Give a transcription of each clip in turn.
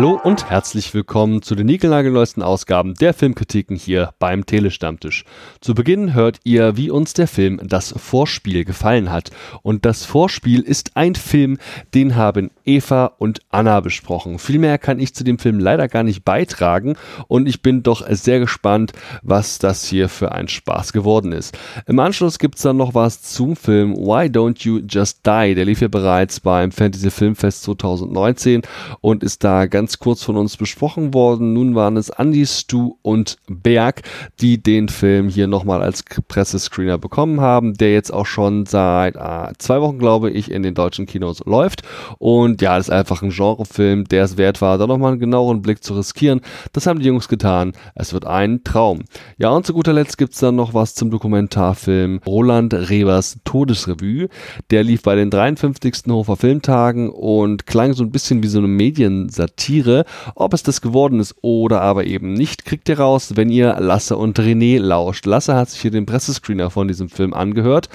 Hallo und herzlich willkommen zu den niegelnagelneuesten Ausgaben der Filmkritiken hier beim Telestammtisch. Zu Beginn hört ihr, wie uns der Film Das Vorspiel gefallen hat. Und Das Vorspiel ist ein Film, den haben Eva und Anna besprochen. Viel mehr kann ich zu dem Film leider gar nicht beitragen und ich bin doch sehr gespannt, was das hier für ein Spaß geworden ist. Im Anschluss gibt es dann noch was zum Film Why Don't You Just Die? Der lief ja bereits beim Fantasy Filmfest 2019 und ist da ganz kurz von uns besprochen worden. Nun waren es Andi, Stu und Berg, die den Film hier nochmal als Pressescreener bekommen haben, der jetzt auch schon seit 2 Wochen, glaube ich, in den deutschen Kinos läuft. Und ja, das ist einfach ein Genrefilm, der es wert war, da nochmal einen genaueren Blick zu riskieren. Das haben die Jungs getan. Es wird ein Traum. Ja, und zu guter Letzt gibt es dann noch was zum Dokumentarfilm Roland Rebers Todesrevue. Der lief bei den 53. Hofer Filmtagen und klang so ein bisschen wie so eine Mediensatire. Ob es das geworden ist oder aber eben nicht, kriegt ihr raus, wenn ihr Lasse und René lauscht. Lasse hat sich hier den Pressescreener von diesem Film angehört,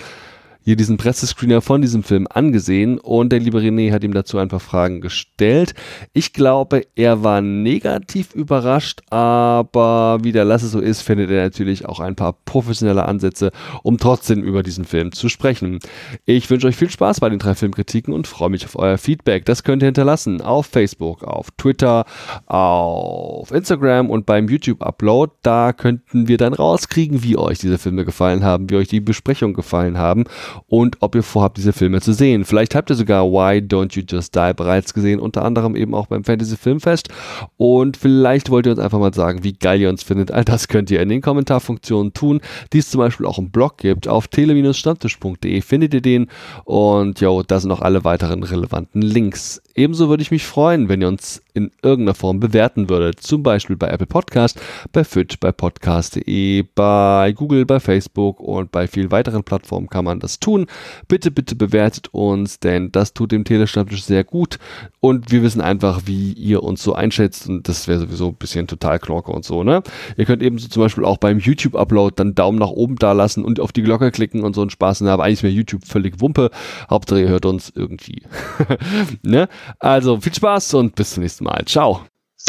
angesehen und der liebe René hat ihm dazu ein paar Fragen gestellt. Ich glaube, er war negativ überrascht, aber wie der Lasse so ist, findet er natürlich auch ein paar professionelle Ansätze, um trotzdem über diesen Film zu sprechen. Ich wünsche euch viel Spaß bei den 3 Filmkritiken und freue mich auf euer Feedback. Das könnt ihr hinterlassen auf Facebook, auf Twitter, auf Instagram und beim YouTube-Upload. Da könnten wir dann rauskriegen, wie euch diese Filme gefallen haben, wie euch die Besprechung gefallen haben und ob ihr vorhabt, diese Filme zu sehen. Vielleicht habt ihr sogar Why Don't You Just Die bereits gesehen, unter anderem eben auch beim Fantasy Filmfest. Und vielleicht wollt ihr uns einfach mal sagen, wie geil ihr uns findet. All das könnt ihr in den Kommentarfunktionen tun, die es zum Beispiel auch im Blog gibt. Auf tele-stammtisch.de findet ihr den. Und da sind auch alle weiteren relevanten Links. Ebenso würde ich mich freuen, wenn ihr uns in irgendeiner Form bewerten würdet. Zum Beispiel bei Apple Podcast, bei Fitch, bei podcast.de, bei Google, bei Facebook und bei vielen weiteren Plattformen kann man das tun. Bitte, bitte bewertet uns, denn das tut dem Telestammtisch sehr gut und wir wissen einfach, wie ihr uns so einschätzt und das wäre sowieso ein bisschen total Knorke und so, ne? Ihr könnt ebenso zum Beispiel auch beim YouTube-Upload dann Daumen nach oben da lassen und auf die Glocke klicken und so einen Spaß haben. Eigentlich ist mir YouTube völlig Wumpe. Hauptsache ihr hört uns irgendwie. Ne? Also viel Spaß und bis zum nächsten Mal. Ciao.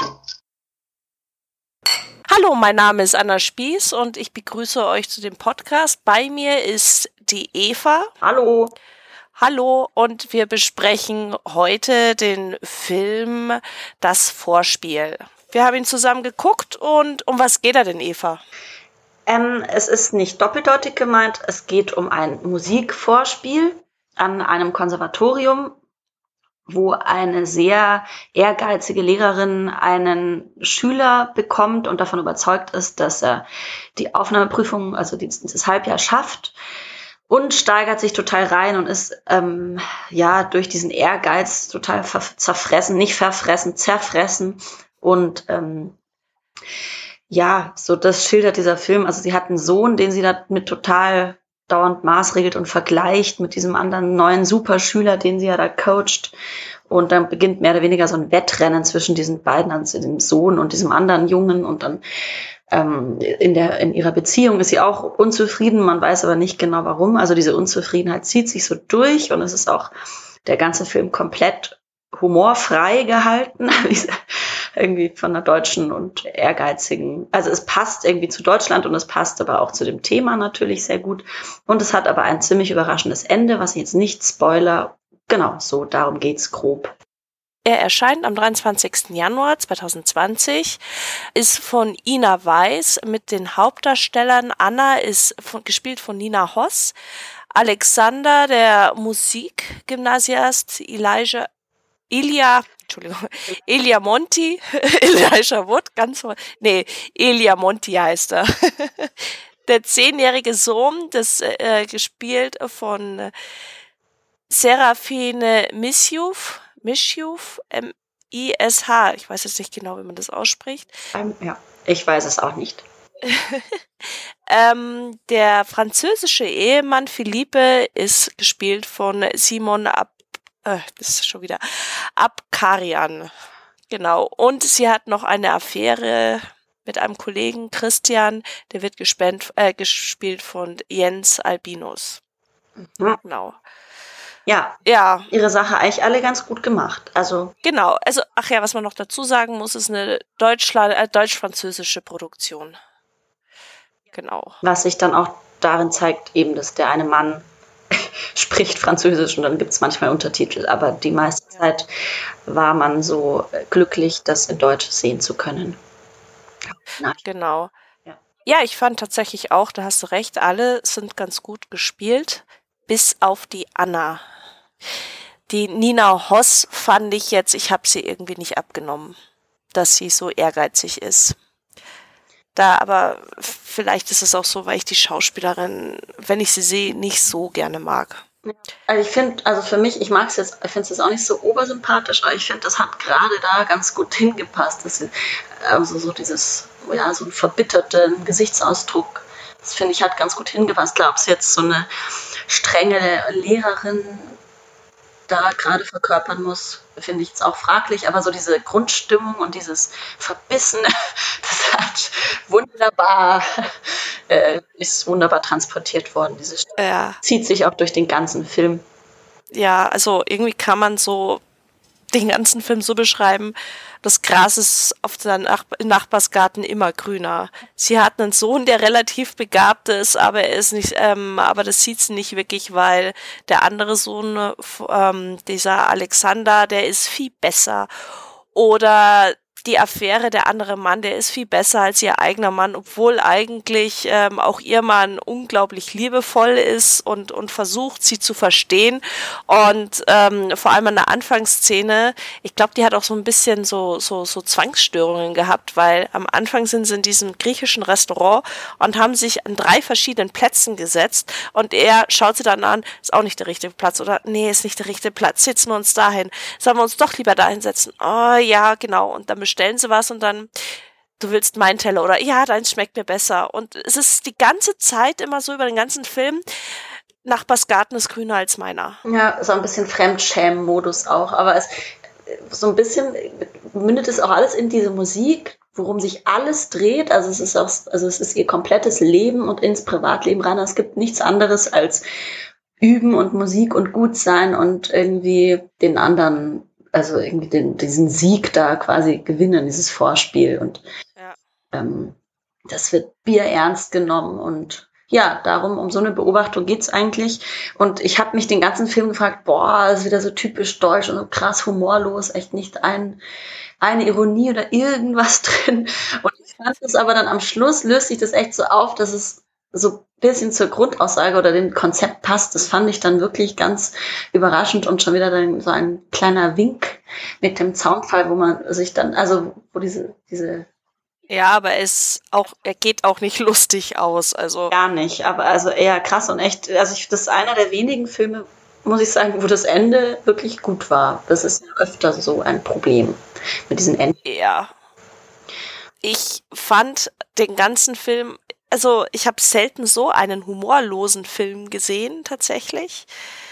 Hallo, mein Name ist Anna Spieß und ich begrüße euch zu dem Podcast. Bei mir ist die Eva. Hallo. Hallo und wir besprechen heute den Film Das Vorspiel. Wir haben ihn zusammen geguckt und um was geht er denn, Eva? Es ist nicht doppeldeutig gemeint, es geht um ein Musikvorspiel an einem Konservatorium, wo eine sehr ehrgeizige Lehrerin einen Schüler bekommt und davon überzeugt ist, dass er die Aufnahmeprüfung, also das Halbjahr schafft und steigert sich total rein und ist durch diesen Ehrgeiz total zerfressen und so das schildert dieser Film. Also sie hat einen Sohn, den sie damit total dauernd maßregelt und vergleicht mit diesem anderen neuen Superschüler, den sie ja da coacht. Und dann beginnt mehr oder weniger so ein Wettrennen zwischen diesen beiden, also dem Sohn und diesem anderen Jungen. Und dann in ihrer Beziehung ist sie auch unzufrieden. Man weiß aber nicht genau warum. Also diese Unzufriedenheit zieht sich so durch und es ist auch der ganze Film komplett humorfrei gehalten. Irgendwie von einer deutschen und ehrgeizigen, also es passt irgendwie zu Deutschland und es passt aber auch zu dem Thema natürlich sehr gut und es hat aber ein ziemlich überraschendes Ende, was ich jetzt nicht spoiler, genau, so, darum geht's grob. Er erscheint am 23. Januar 2020, ist von Ina Weiß mit den Hauptdarstellern. Anna ist gespielt von Nina Hoss, Alexander, der Musikgymnasiast, Elia Monti, Elijah Wood, Elia Monti heißt er. Der 10-jährige Sohn, gespielt von Serafine Misjuf, M-I-S-H, ich weiß jetzt nicht genau, wie man das ausspricht. Ja, ich weiß es auch nicht. Der französische Ehemann Philippe ist gespielt von Simon Abkarian. Genau. Und sie hat noch eine Affäre mit einem Kollegen, Christian, der wird gespielt von Jens Albinus. Mhm. Genau. ja, Ja, ihre Sache eigentlich alle ganz gut gemacht. Also, genau. Also, ach ja, was man noch dazu sagen muss, ist eine deutsch-französische Produktion. Genau. was sich dann auch darin zeigt, eben, dass der eine Mann spricht Französisch und dann gibt es manchmal Untertitel, aber die meiste Zeit war man so glücklich, das in Deutsch sehen zu können. Genau. Ja. Ja, ich fand tatsächlich auch, da hast du recht, alle sind ganz gut gespielt, bis auf die Anna. Die Nina Hoss fand ich jetzt, ich habe sie irgendwie nicht abgenommen, dass sie so ehrgeizig ist. Aber vielleicht ist es auch so, weil ich die Schauspielerin, wenn ich sie sehe, nicht so gerne mag. Also ich finde, also für mich, ich mag es jetzt, ich finde es jetzt auch nicht so obersympathisch, aber ich finde, das hat gerade da ganz gut hingepasst. Das, also so dieses, ja, so einen verbitterten Gesichtsausdruck, das finde ich, hat ganz gut hingepasst. Klar, ob es jetzt so eine strenge Lehrerin da gerade verkörpern muss, finde ich jetzt auch fraglich, aber so diese Grundstimmung und dieses Verbissene, das hat wunderbar, ist wunderbar transportiert worden. Diese Ja, zieht sich auch durch den ganzen Film. ja, also irgendwie kann man so den ganzen Film so beschreiben, das Gras ist auf dem Nachbarsgarten immer grüner. Sie hat einen Sohn, der relativ begabt ist, aber er ist nicht, aber das sieht sie nicht wirklich, weil der andere Sohn, dieser Alexander, der ist viel besser. Oder die Affäre, der andere Mann, der ist viel besser als ihr eigener Mann, obwohl eigentlich auch ihr Mann unglaublich liebevoll ist und versucht, sie zu verstehen. Und vor allem in der Anfangsszene, ich glaube, die hat auch so ein bisschen so Zwangsstörungen gehabt, weil am Anfang sind sie in diesem griechischen Restaurant und haben sich an 3 verschiedenen Plätzen gesetzt und er schaut sie dann an, ist auch nicht der richtige Platz oder nee, ist nicht der richtige Platz, setzen wir uns dahin. Sollen wir uns doch lieber dahin setzen? Oh ja, genau. Und dann bestellen sie was und dann, du willst meinen Teller oder ja, deins schmeckt mir besser. Und es ist die ganze Zeit immer so über den ganzen Film, Nachbarsgarten ist grüner als meiner. Ja, so ein bisschen Fremdschämen-Modus auch, aber es so ein bisschen mündet es auch alles in diese Musik, worum sich alles dreht. Also es ist auch, also es ist ihr komplettes Leben und ins Privatleben rein. Es gibt nichts anderes als Üben und Musik und gut sein und irgendwie den anderen, also irgendwie diesen Sieg da quasi gewinnen, dieses Vorspiel. Und Ja. das wird bierernst genommen und ja, darum, um so eine Beobachtung geht's eigentlich. Und ich habe mich den ganzen Film gefragt, boah, das ist wieder so typisch deutsch und so krass humorlos, echt nicht eine Ironie oder irgendwas drin. Und ich fand es aber dann am Schluss, löst sich das echt so auf, dass es so ein bisschen zur Grundaussage oder dem Konzept passt. Das fand ich dann wirklich ganz überraschend und schon wieder dann so ein kleiner Wink mit dem Zaunpfahl, wo man sich dann, also wo diese Ja, aber er geht auch nicht lustig aus, also. gar nicht, aber also eher krass und echt, also das ist einer der wenigen Filme, muss ich sagen, wo das Ende wirklich gut war. Das ist ja öfter so ein Problem mit diesen Enden. Ja. Ich fand den ganzen Film, also ich habe selten so einen humorlosen Film gesehen, tatsächlich.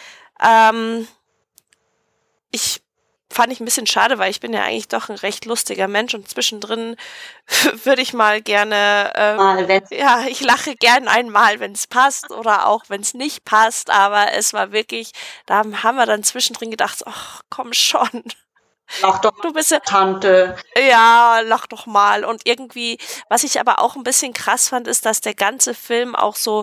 Fand ich ein bisschen schade, weil ich bin ja eigentlich doch ein recht lustiger Mensch und zwischendrin würde ich mal gerne, ja, ich lache gern einmal, wenn es passt oder auch wenn es nicht passt, aber es war wirklich, da haben wir dann zwischendrin gedacht, ach, komm schon. Lach doch, du bist ja, Tante. Ja, lach doch mal. Und irgendwie, was ich aber auch ein bisschen krass fand, ist, dass der ganze Film auch so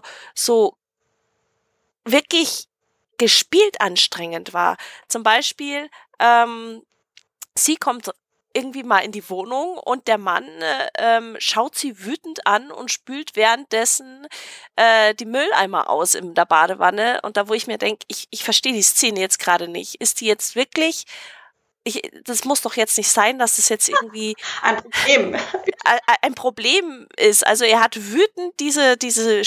wirklich gespielt anstrengend war. Zum Beispiel, sie kommt irgendwie mal in die Wohnung und der Mann schaut sie wütend an und spült währenddessen die Mülleimer aus in der Badewanne. Und da, wo ich mir denke, ich verstehe die Szene jetzt gerade nicht. Ist die jetzt wirklich... das muss doch jetzt nicht sein, dass das jetzt irgendwie ein Problem ist. Also er hat wütend diesen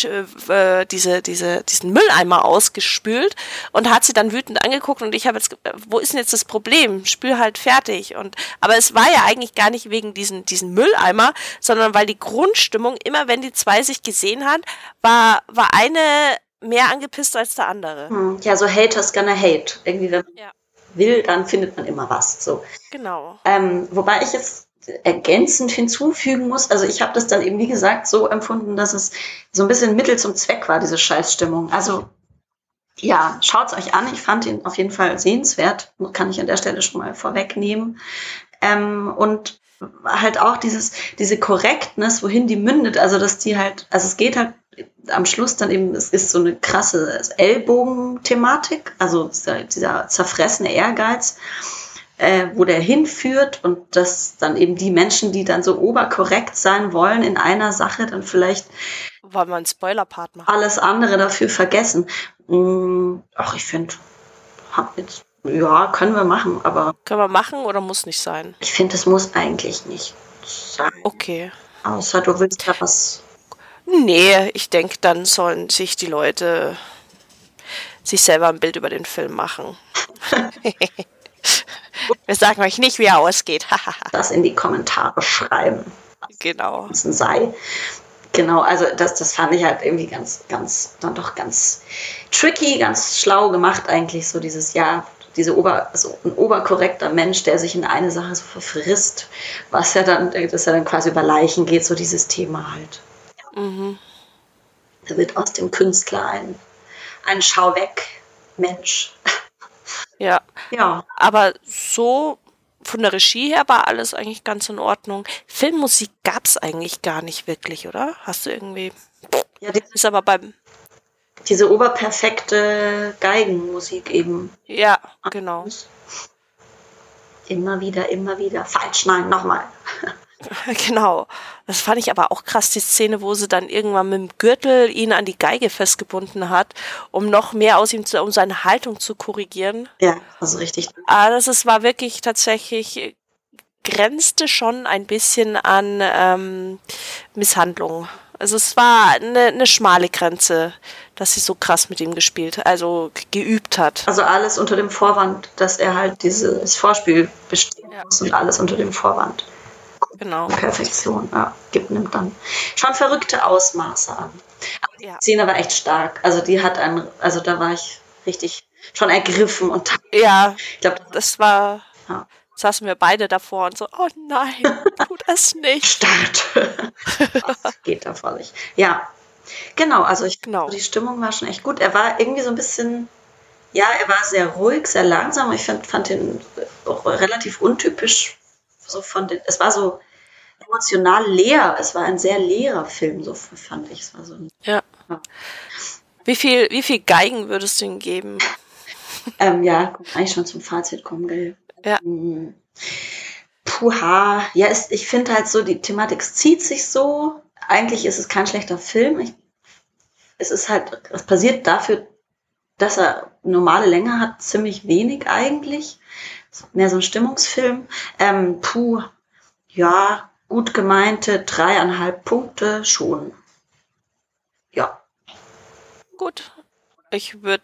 Mülleimer ausgespült und hat sie dann wütend angeguckt und ich habe jetzt, wo ist denn jetzt das Problem? Spül halt fertig. Aber es war ja eigentlich gar nicht wegen diesen Mülleimer, sondern weil die Grundstimmung, immer wenn die zwei sich gesehen hat, war eine mehr angepisst als der andere. Ja, so Haters gonna hate. Irgendwie, wenn man will, dann findet man immer was. So. Genau. Wobei ich jetzt ergänzend hinzufügen muss, also ich habe das dann eben, wie gesagt, so empfunden, dass es so ein bisschen Mittel zum Zweck war, diese Scheißstimmung. Also Ja, schaut's euch an. Ich fand ihn auf jeden Fall sehenswert. Kann ich an der Stelle schon mal vorwegnehmen. Und halt auch diese Correctness, wohin die mündet. Also, dass die halt, also es geht halt am Schluss dann eben, es ist so eine krasse Ellbogen-Thematik. Also dieser zerfressene Ehrgeiz, wo der hinführt und dass dann eben die Menschen, die dann so oberkorrekt sein wollen in einer Sache, dann vielleicht Wollen wir einen Spoiler-Part machen? alles andere dafür vergessen. Ach, ich finde, ja, können wir machen, aber Können wir machen oder muss nicht sein? ich finde, es muss eigentlich nicht sein. Okay. Außer du willst da was. Nee, ich denke, dann sollen sich die Leute sich selber ein Bild über den Film machen. Wir sagen euch nicht, wie er ausgeht. Das in die Kommentare schreiben. Genau. Was sei. Genau, also das fand ich halt irgendwie dann doch ganz tricky, ganz schlau gemacht eigentlich, so dieses, ja, so ein oberkorrekter Mensch, der sich in eine Sache so verfrisst, dass er dann quasi über Leichen geht, so dieses Thema halt. Mhm. Da wird aus dem Künstler ein Schau-weg-Mensch. Ja. Ja. Aber so von der Regie her war alles eigentlich ganz in Ordnung. Filmmusik gab's eigentlich gar nicht wirklich, oder? Hast du irgendwie... Ja, Ist aber beim... diese oberperfekte Geigenmusik eben. Ja, genau. Immer wieder. Falsch, nein, nochmal. Genau. Das fand ich aber auch krass, die Szene, wo sie dann irgendwann mit dem Gürtel ihn an die Geige festgebunden hat, um noch mehr aus ihm um seine Haltung zu korrigieren. Ja, also richtig. Aber war wirklich tatsächlich, grenzte schon ein bisschen an Misshandlung. Also es war eine schmale Grenze, dass sie so krass mit ihm geübt hat. Also alles unter dem Vorwand, dass er halt dieses Vorspiel bestehen muss und alles unter dem Vorwand. Genau. Perfektion, ja, nimmt dann schon verrückte Ausmaße an. Aber die Szene war echt stark. Also da war ich richtig schon ergriffen und ja, ich glaube, saßen wir beide davor und so, oh nein, tut es nicht. Start. Geht davor nicht. Ja, genau, also die Stimmung war schon echt gut. Er war irgendwie so ein bisschen, ja, er war sehr ruhig, sehr langsam. Ich fand ihn auch relativ untypisch. Es war so emotional leer. Es war ein sehr leerer Film, so fand ich. Es war so ja. Wie viel Geigen würdest du ihm geben? Ja, eigentlich schon zum Fazit kommen, gell? Ja. Puha. Ja, ich finde halt so, die Thematik zieht sich so. Eigentlich ist es kein schlechter Film. Es passiert dafür, dass er normale Länge hat, ziemlich wenig eigentlich. Mehr so ein Stimmungsfilm. Ja, gut gemeinte 3,5 Punkte schon. Ja. Gut. Ich würde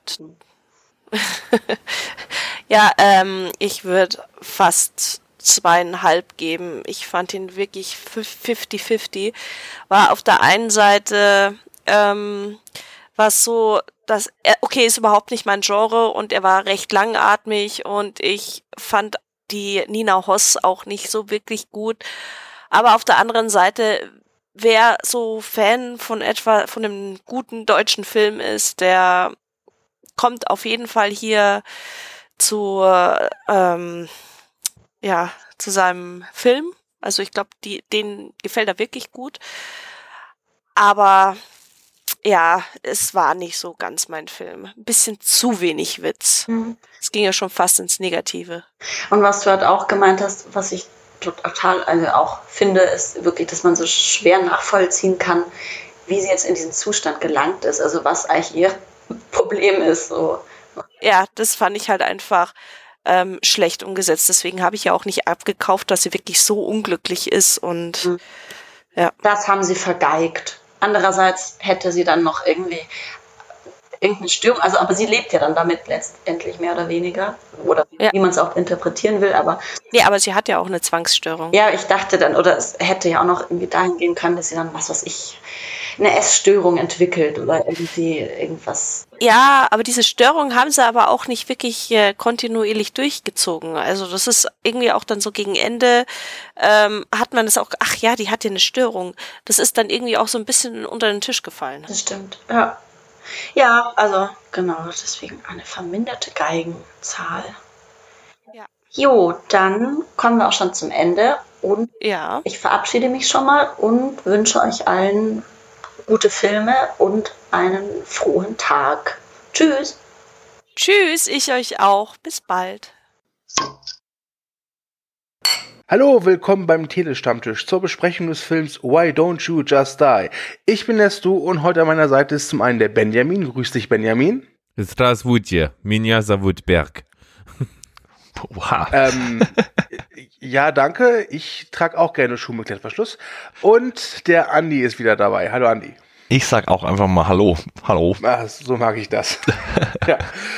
fast 2,5 geben. Ich fand ihn wirklich 50-50. War auf der einen Seite was so, dass ist überhaupt nicht mein Genre und er war recht langatmig und ich fand die Nina Hoss auch nicht so wirklich gut. Aber auf der anderen Seite, wer so Fan von einem guten deutschen Film ist, der kommt auf jeden Fall hier zu seinem Film. Also ich glaube, denen gefällt er wirklich gut. Aber ja, es war nicht so ganz mein Film. Ein bisschen zu wenig Witz. Es ging ja schon fast ins Negative. Und was du halt auch gemeint hast, was ich total auch finde, ist wirklich, dass man so schwer nachvollziehen kann, wie sie jetzt in diesen Zustand gelangt ist. Also was eigentlich ihr Problem ist. So. Ja, das fand ich halt einfach schlecht umgesetzt. Deswegen habe ich ja auch nicht abgekauft, dass sie wirklich so unglücklich ist. Und ja. Das haben sie vergeigt. Andererseits hätte sie dann noch irgendeine Störung, aber sie lebt ja dann damit letztendlich mehr oder weniger, oder wie man es auch interpretieren will, aber... Nee, aber sie hat ja auch eine Zwangsstörung. Ja, ich dachte dann, oder es hätte ja auch noch irgendwie dahin gehen können, dass sie dann, eine Essstörung entwickelt oder irgendwie irgendwas. Ja, aber diese Störung haben sie aber auch nicht wirklich kontinuierlich durchgezogen. Also das ist irgendwie auch dann so gegen Ende, hat man es auch, ach ja, die hat ja eine Störung. Das ist dann irgendwie auch so ein bisschen unter den Tisch gefallen. Das stimmt, ja. Ja, also genau, deswegen eine verminderte Geigenzahl. Ja. Jo, dann kommen wir auch schon zum Ende und Ja. ich verabschiede mich schon mal und wünsche euch allen gute Filme und einen frohen Tag. Tschüss. Tschüss, ich euch auch. Bis bald. Hallo, willkommen beim Telestammtisch zur Besprechung des Films Why Don't You Just Die? Ich bin der Stu und heute an meiner Seite ist zum einen der Benjamin. Grüß dich, Benjamin. Здравствуйте, меня зовут Berg. Wow. Ja, danke. Ich trage auch gerne Schuhe mit Klettverschluss. Und der Andi ist wieder dabei. Hallo, Andi. Ich sag auch einfach mal Hallo. Hallo. Ach, so mag ich das. Ja.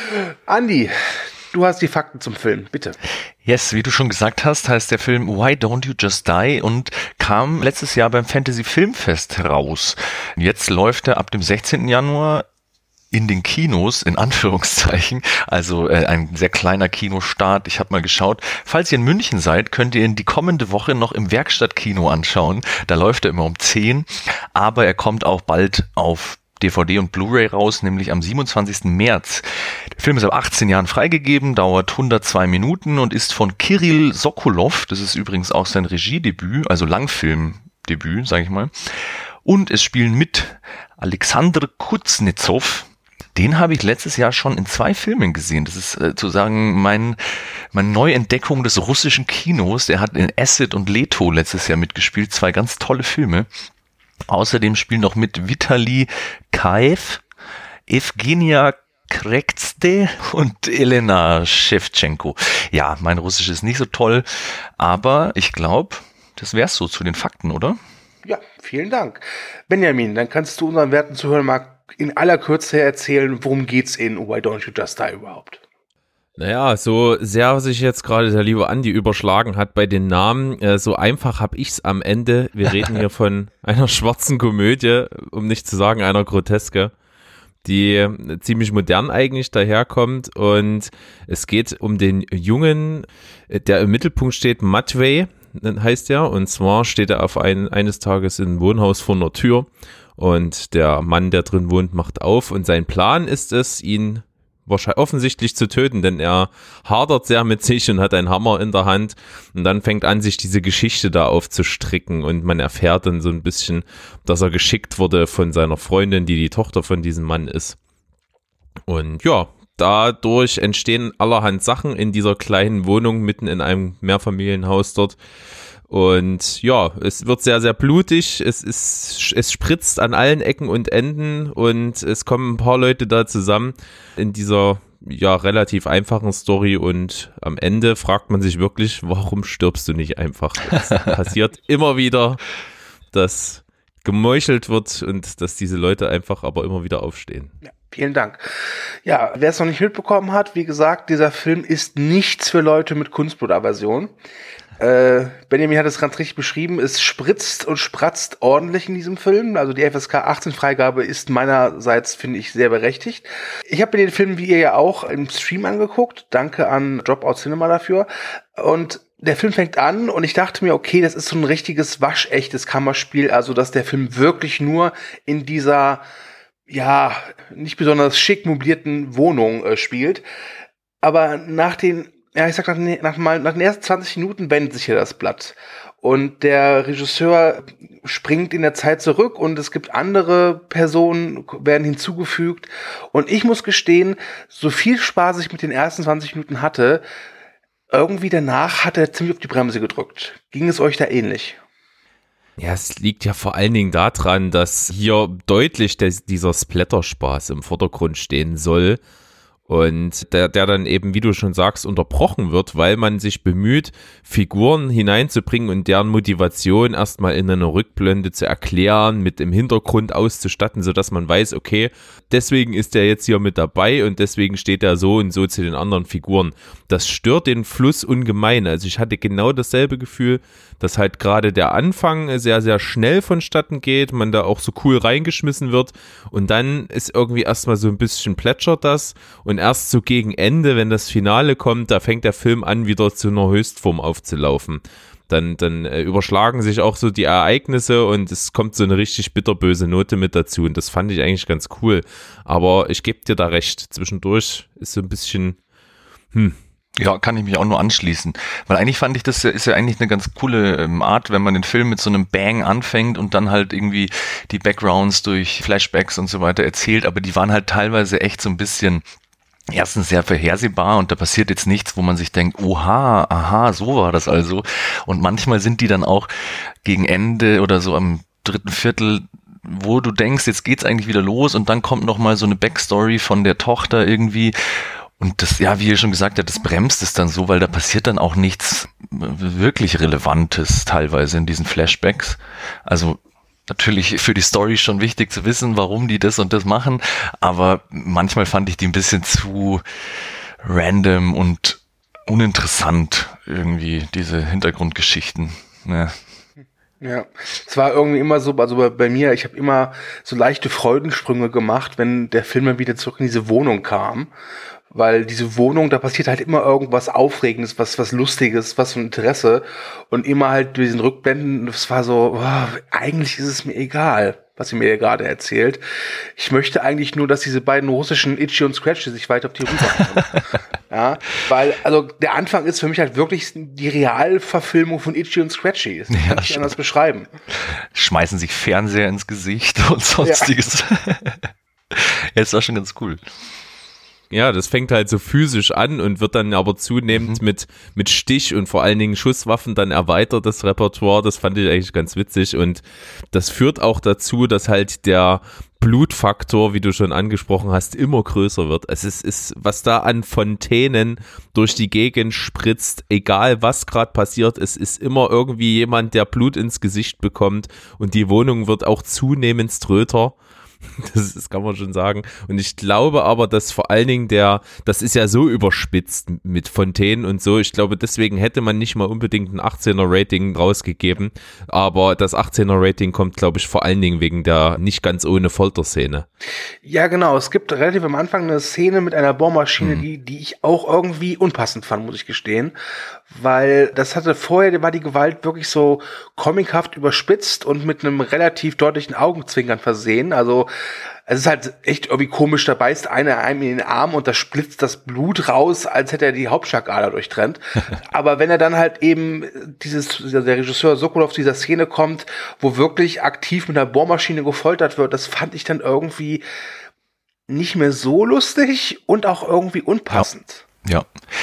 Andi, du hast die Fakten zum Film, bitte. Yes, wie du schon gesagt hast, heißt der Film Why Don't You Just Die und kam letztes Jahr beim Fantasy Filmfest raus. Jetzt läuft er ab dem 16. Januar in den Kinos, in Anführungszeichen, also ein sehr kleiner Kinostart. Ich habe mal geschaut, falls ihr in München seid, könnt ihr ihn die kommende Woche noch im Werkstattkino anschauen. Da läuft er immer um 10, aber er kommt auch bald auf DVD und Blu-ray raus, nämlich am 27. März. Der Film ist ab 18 Jahren freigegeben, dauert 102 Minuten und ist von Kirill Sokolov, das ist übrigens auch sein Regiedebüt, also Langfilmdebüt, sage ich mal. Und es spielen mit Alexander Kuznetsov. Den habe ich letztes Jahr schon in 2 Filmen gesehen. Das ist sozusagen meine Neuentdeckung des russischen Kinos. Der hat in Acid und Leto letztes Jahr mitgespielt. 2 ganz tolle Filme. Außerdem spielen noch mit Vitali Kaev, Evgenia Krekste und Elena Shevchenko. Ja, mein Russisch ist nicht so toll, aber ich glaube, das wär's so zu den Fakten, oder? Ja, vielen Dank. Benjamin, dann kannst du unseren werten Zuhörern mal in aller Kürze erzählen, worum geht's in Why Don't You Just Die überhaupt? Naja, so sehr sich jetzt gerade der liebe Andi überschlagen hat bei den Namen, so einfach habe ich es am Ende. Wir reden hier von einer schwarzen Komödie, um nicht zu sagen einer Groteske, die ziemlich modern eigentlich daherkommt, und es geht um den Jungen, der im Mittelpunkt steht, Matvey heißt er, und zwar steht er auf eines Tages in einem Wohnhaus vor einer Tür und der Mann, der drin wohnt, macht auf und sein Plan ist es, ihn wahrscheinlich offensichtlich zu töten, denn er hadert sehr mit sich und hat einen Hammer in der Hand, und dann fängt an, sich diese Geschichte da aufzustricken, und man erfährt dann so ein bisschen, dass er geschickt wurde von seiner Freundin, die Tochter von diesem Mann ist. Und ja, dadurch entstehen allerhand Sachen in dieser kleinen Wohnung mitten in einem Mehrfamilienhaus dort. Und ja, es wird sehr, sehr blutig, es spritzt an allen Ecken und Enden und es kommen ein paar Leute da zusammen in dieser ja relativ einfachen Story, und am Ende fragt man sich wirklich, warum stirbst du nicht einfach? Es passiert immer wieder, dass gemeuchelt wird und dass diese Leute einfach aber immer wieder aufstehen. Ja, vielen Dank. Ja, wer es noch nicht mitbekommen hat, wie gesagt, dieser Film ist nichts für Leute mit Kunstblutaversion. Benjamin hat es ganz richtig beschrieben, es spritzt und spratzt ordentlich in diesem Film, also die FSK 18 Freigabe ist meinerseits, finde ich, sehr berechtigt. Ich habe mir den Film, wie ihr ja auch, im Stream angeguckt, danke an Dropout Cinema dafür, und der Film fängt an und ich dachte mir, okay, das ist so ein richtiges waschechtes Kammerspiel, also dass der Film wirklich nur in dieser, ja, nicht besonders schick möblierten Wohnung spielt, aber nach den ersten 20 Minuten wendet sich hier das Blatt. Und der Regisseur springt in der Zeit zurück und es gibt andere Personen, werden hinzugefügt. Und ich muss gestehen, so viel Spaß ich mit den ersten 20 Minuten hatte, irgendwie danach hat er ziemlich auf die Bremse gedrückt. Ging es euch da ähnlich? Ja, es liegt ja vor allen Dingen daran, dass hier deutlich dieser Splatter-Spaß im Vordergrund stehen soll. Und der dann eben, wie du schon sagst, unterbrochen wird, weil man sich bemüht, Figuren hineinzubringen und deren Motivation erstmal in einer Rückblende zu erklären, mit dem Hintergrund auszustatten, sodass man weiß, okay, deswegen ist der jetzt hier mit dabei und deswegen steht er so und so zu den anderen Figuren. Das stört den Fluss ungemein. Also ich hatte genau dasselbe Gefühl, dass halt gerade der Anfang sehr, sehr schnell vonstatten geht, man da auch so cool reingeschmissen wird und dann ist irgendwie erstmal so ein bisschen plätschert das. Und erst so gegen Ende, wenn das Finale kommt, da fängt der Film an, wieder zu einer Höchstform aufzulaufen. Dann überschlagen sich auch so die Ereignisse und es kommt so eine richtig bitterböse Note mit dazu und das fand ich eigentlich ganz cool. Aber ich gebe dir da recht, zwischendurch ist so ein bisschen, Ja, kann ich mich auch nur anschließen. Weil eigentlich fand ich, das ist ja eigentlich eine ganz coole Art, wenn man den Film mit so einem Bang anfängt und dann halt irgendwie die Backgrounds durch Flashbacks und so weiter erzählt, aber die waren halt teilweise echt so ein bisschen erstens sehr vorhersehbar und da passiert jetzt nichts, wo man sich denkt, oha, aha, so war das also. Und manchmal sind die dann auch gegen Ende oder so am dritten Viertel, wo du denkst, jetzt geht's eigentlich wieder los und dann kommt nochmal so eine Backstory von der Tochter irgendwie. Und das, ja, wie ihr schon gesagt habt, das bremst es dann so, weil da passiert dann auch nichts wirklich Relevantes teilweise in diesen Flashbacks. Also natürlich für die Story schon wichtig zu wissen, warum die das und das machen, aber manchmal fand ich die ein bisschen zu random und uninteressant irgendwie, diese Hintergrundgeschichten. Ja. Ja, es war irgendwie immer so, also bei mir, ich habe immer so leichte Freudensprünge gemacht, wenn der Film dann wieder zurück in diese Wohnung kam. Weil diese Wohnung, da passiert halt immer irgendwas Aufregendes, was Lustiges, was von Interesse. Und immer halt durch diesen Rückblenden, das war so, eigentlich ist es mir egal, was ihr mir gerade erzählt. Ich möchte eigentlich nur, dass diese beiden russischen Itchy und Scratchy sich weiter auf die Rübe hauen. Ja, weil, also der Anfang ist für mich halt wirklich die Realverfilmung von Itchy und Scratchy. Das kann ich anders beschreiben. Schmeißen sich Fernseher ins Gesicht und sonstiges. Ja, es war schon ganz cool. Ja, das fängt halt so physisch an und wird dann aber zunehmend mit Stich und vor allen Dingen Schusswaffen dann erweitert, das Repertoire. Das fand ich eigentlich ganz witzig und das führt auch dazu, dass halt der Blutfaktor, wie du schon angesprochen hast, immer größer wird. Es ist, was da an Fontänen durch die Gegend spritzt, egal was gerade passiert, es ist immer irgendwie jemand, der Blut ins Gesicht bekommt und die Wohnung wird auch zunehmend tröter. Das kann man schon sagen. Und ich glaube aber, dass vor allen Dingen das ist ja so überspitzt mit Fontänen und so. Ich glaube, deswegen hätte man nicht mal unbedingt ein 18er Rating rausgegeben. Aber das 18er Rating kommt, glaube ich, vor allen Dingen wegen der nicht ganz ohne Folterszene. Ja, genau. Es gibt relativ am Anfang eine Szene mit einer Bohrmaschine, die ich auch irgendwie unpassend fand, muss ich gestehen. Weil vorher war die Gewalt wirklich so comichaft überspitzt und mit einem relativ deutlichen Augenzwinkern versehen. Also es ist halt echt irgendwie komisch, da beißt einer einem in den Arm und da splitzt das Blut raus, als hätte er die Hauptschlagader durchtrennt. Aber wenn er dann halt eben der Regisseur Sokolov zu dieser Szene kommt, wo wirklich aktiv mit einer Bohrmaschine gefoltert wird, das fand ich dann irgendwie nicht mehr so lustig und auch irgendwie unpassend. Ja.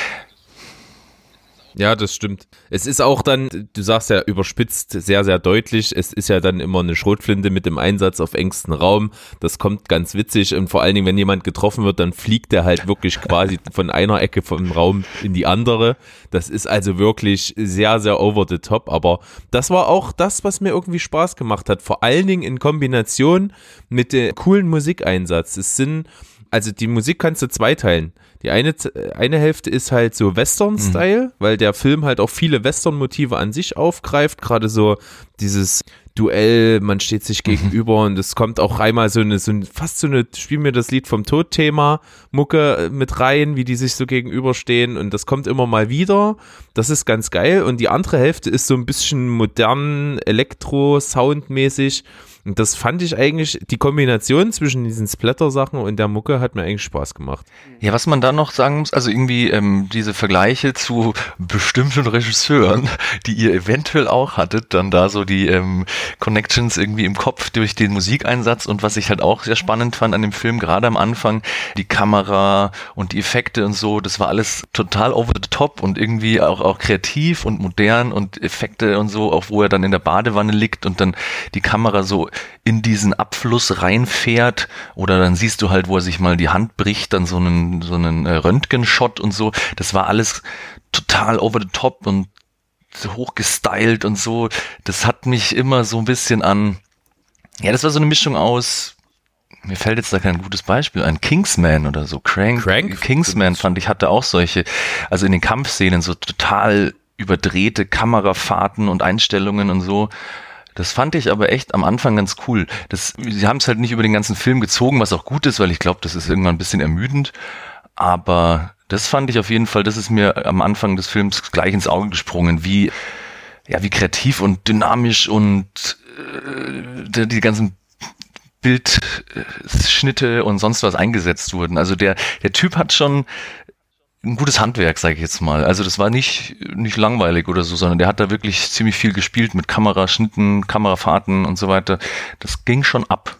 Ja, das stimmt. Es ist auch dann, du sagst ja überspitzt, sehr, sehr deutlich, es ist ja dann immer eine Schrotflinte mit dem Einsatz auf engstem Raum, das kommt ganz witzig und vor allen Dingen, wenn jemand getroffen wird, dann fliegt der halt wirklich quasi von einer Ecke vom Raum in die andere. Das ist also wirklich sehr, sehr over the top, aber das war auch das, was mir irgendwie Spaß gemacht hat, vor allen Dingen in Kombination mit dem coolen Musikeinsatz. Also die Musik kannst du zweiteilen. Die eine Hälfte ist halt so Western-Style, weil der Film halt auch viele Western-Motive an sich aufgreift, gerade so dieses Duell, man steht sich gegenüber und es kommt auch einmal fast so eine Spiel mir das Lied vom Tod-Thema Mucke mit rein, wie die sich so gegenüberstehen und das kommt immer mal wieder, das ist ganz geil und die andere Hälfte ist so ein bisschen modern, Elektro-Soundmäßig. Und das fand ich eigentlich, die Kombination zwischen diesen Splatter-Sachen und der Mucke hat mir eigentlich Spaß gemacht. Ja, was man da noch sagen muss, also irgendwie diese Vergleiche zu bestimmten Regisseuren, die ihr eventuell auch hattet, dann da so die Connections irgendwie im Kopf durch den Musikeinsatz und was ich halt auch sehr spannend fand an dem Film, gerade am Anfang, die Kamera und die Effekte und so, das war alles total over the top und irgendwie auch kreativ und modern und Effekte und so, auch wo er dann in der Badewanne liegt und dann die Kamera so in diesen Abfluss reinfährt oder dann siehst du halt, wo er sich mal die Hand bricht, dann so einen Röntgenshot und so. Das war alles total over the top und hochgestylt und so. Das hat mich immer so ein bisschen an, ja, das war so eine Mischung aus, mir fällt jetzt da kein gutes Beispiel ein, Kingsman oder so. Crank? Kingsman fand ich, hatte auch solche, also in den Kampfszenen so total überdrehte Kamerafahrten und Einstellungen und so. Das fand ich aber echt am Anfang ganz cool. Sie haben es halt nicht über den ganzen Film gezogen, was auch gut ist, weil ich glaube, das ist irgendwann ein bisschen ermüdend. Aber das fand ich auf jeden Fall, das ist mir am Anfang des Films gleich ins Auge gesprungen, wie wie kreativ und dynamisch und die ganzen Bildschnitte und sonst was eingesetzt wurden. Also der Typ hat schon ein gutes Handwerk, sage ich jetzt mal. Also das war nicht langweilig oder so, sondern der hat da wirklich ziemlich viel gespielt mit Kameraschnitten, Kamerafahrten und so weiter. Das ging schon ab.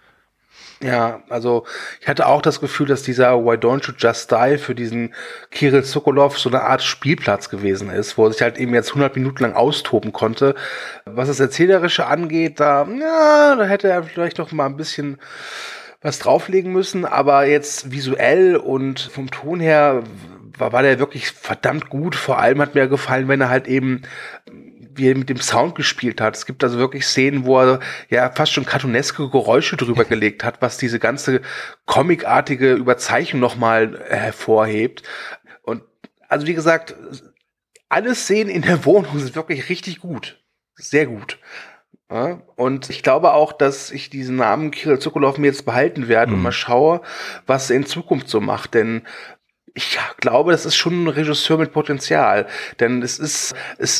Ja, also ich hatte auch das Gefühl, dass dieser Why Don't You Just Die für diesen Kirill Sokolov so eine Art Spielplatz gewesen ist, wo er sich halt eben jetzt 100 Minuten lang austoben konnte. Was das Erzählerische angeht, da hätte er vielleicht noch mal ein bisschen was drauflegen müssen, aber jetzt visuell und vom Ton her war der wirklich verdammt gut. Vor allem hat mir gefallen, wenn er halt eben wie er mit dem Sound gespielt hat. Es gibt also wirklich Szenen, wo er ja fast schon cartooneske Geräusche drüber gelegt hat, was diese ganze comicartige Überzeichnung nochmal hervorhebt. Und also wie gesagt, alle Szenen in der Wohnung sind wirklich richtig gut. Sehr gut. Ja, und ich glaube auch, dass ich diesen Namen Kirill Sokolov mir jetzt behalten werde und mal schaue, was er in Zukunft so macht. Denn ich glaube, das ist schon ein Regisseur mit Potenzial. Denn es ist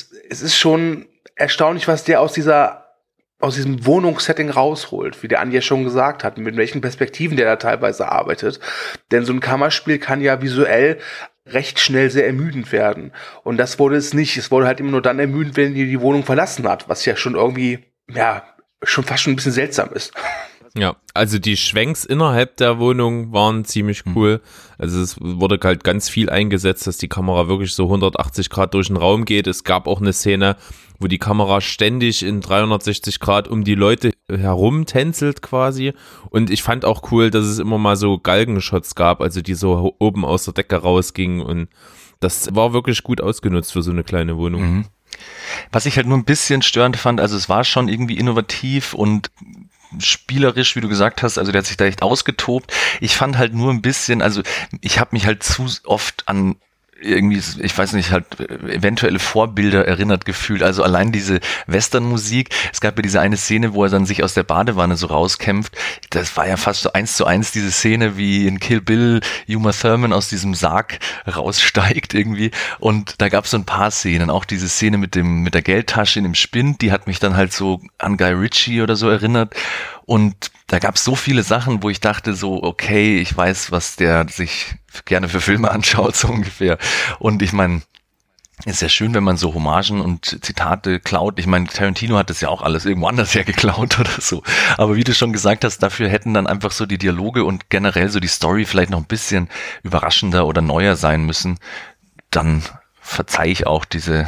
schon erstaunlich, was der aus diesem Wohnungssetting rausholt, wie der Andi ja schon gesagt hat, mit welchen Perspektiven der da teilweise arbeitet. Denn so ein Kammerspiel kann ja visuell recht schnell sehr ermüdend werden. Und das wurde es nicht. Es wurde halt immer nur dann ermüdend, wenn die Wohnung verlassen hat, was ja schon irgendwie, schon fast schon ein bisschen seltsam ist. Ja, also die Schwenks innerhalb der Wohnung waren ziemlich cool. Also es wurde halt ganz viel eingesetzt, dass die Kamera wirklich so 180 Grad durch den Raum geht. Es gab auch eine Szene, wo die Kamera ständig in 360 Grad um die Leute herum tänzelt quasi. Und ich fand auch cool, dass es immer mal so Galgenshots gab, also die so oben aus der Decke rausgingen. Und das war wirklich gut ausgenutzt für so eine kleine Wohnung. Mhm. Was ich halt nur ein bisschen störend fand, also es war schon irgendwie innovativ und spielerisch, wie du gesagt hast, also der hat sich da echt ausgetobt. Ich fand halt nur ein bisschen, also ich habe mich halt zu oft an irgendwie, ich weiß nicht, halt eventuelle Vorbilder erinnert gefühlt. Also allein diese Westernmusik, es gab ja diese eine Szene, wo er dann sich aus der Badewanne so rauskämpft. Das war ja fast so 1:1 diese Szene, wie in Kill Bill Uma Thurman aus diesem Sarg raussteigt irgendwie. Und da gab es so ein paar Szenen, auch diese Szene mit der Geldtasche in dem Spind, die hat mich dann halt so an Guy Ritchie oder so erinnert. Und da gab es so viele Sachen, wo ich dachte so, okay, ich weiß, was der sich gerne für Filme anschaut, so ungefähr. Und ich meine, ist ja schön, wenn man so Hommagen und Zitate klaut. Ich meine, Tarantino hat das ja auch alles irgendwo anders her geklaut oder so. Aber wie du schon gesagt hast, dafür hätten dann einfach so die Dialoge und generell so die Story vielleicht noch ein bisschen überraschender oder neuer sein müssen. Dann verzeihe ich auch diese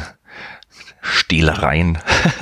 Stehlereien.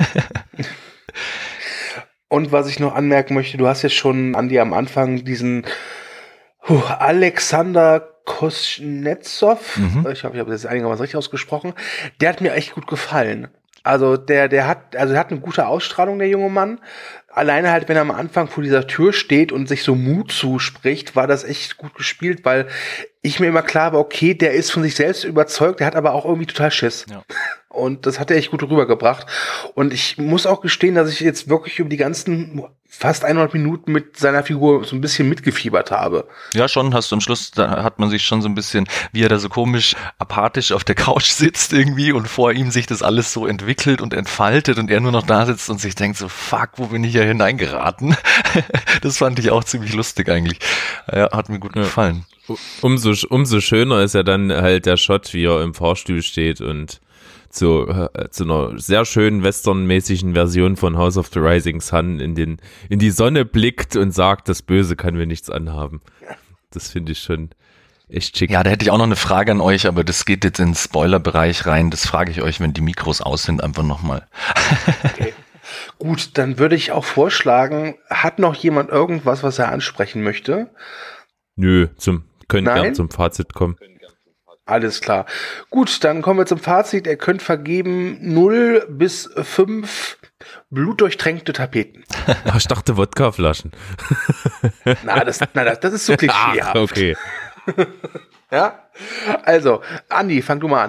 Und was ich noch anmerken möchte, du hast jetzt schon, Andi, am Anfang diesen Alexander Kuznetsov, ich hoffe, ich habe das jetzt einigermaßen richtig ausgesprochen, der hat mir echt gut gefallen. Also der hat eine gute Ausstrahlung, der junge Mann. Alleine halt, wenn er am Anfang vor dieser Tür steht und sich so Mut zuspricht, war das echt gut gespielt, weil ich mir immer klar war, okay, der ist von sich selbst überzeugt, der hat aber auch irgendwie total Schiss. Ja. Und das hat er echt gut rübergebracht. Und ich muss auch gestehen, dass ich jetzt wirklich über die ganzen fast 100 Minuten mit seiner Figur so ein bisschen mitgefiebert habe. Ja, schon, hast du am Schluss, da hat man sich schon so ein bisschen, wie er da so komisch apathisch auf der Couch sitzt irgendwie und vor ihm sich das alles so entwickelt und entfaltet und er nur noch da sitzt und sich denkt so, fuck, wo bin ich ja hineingeraten? Das fand ich auch ziemlich lustig eigentlich. Ja, hat mir gut gefallen. Umso schöner ist ja dann halt der Shot, wie er im Fahrstuhl steht und zu einer sehr schönen westernmäßigen Version von House of the Rising Sun in die Sonne blickt und sagt, das Böse kann mir nichts anhaben. Das finde ich schon echt schick. Ja, da hätte ich auch noch eine Frage an euch, aber das geht jetzt in den Spoilerbereich rein. Das frage ich euch, wenn die Mikros aus sind, einfach nochmal. Okay. Gut, dann würde ich auch vorschlagen, hat noch jemand irgendwas, was er ansprechen möchte? Nö, können gern zum Fazit kommen. Alles klar. Gut, dann kommen wir zum Fazit. Ihr könnt vergeben 0 bis 5 blutdurchtränkte Tapeten. Ich dachte Wodkaflaschen. Das ist so klischeehaft. Okay. Ja? Also, Andi, fang du mal an.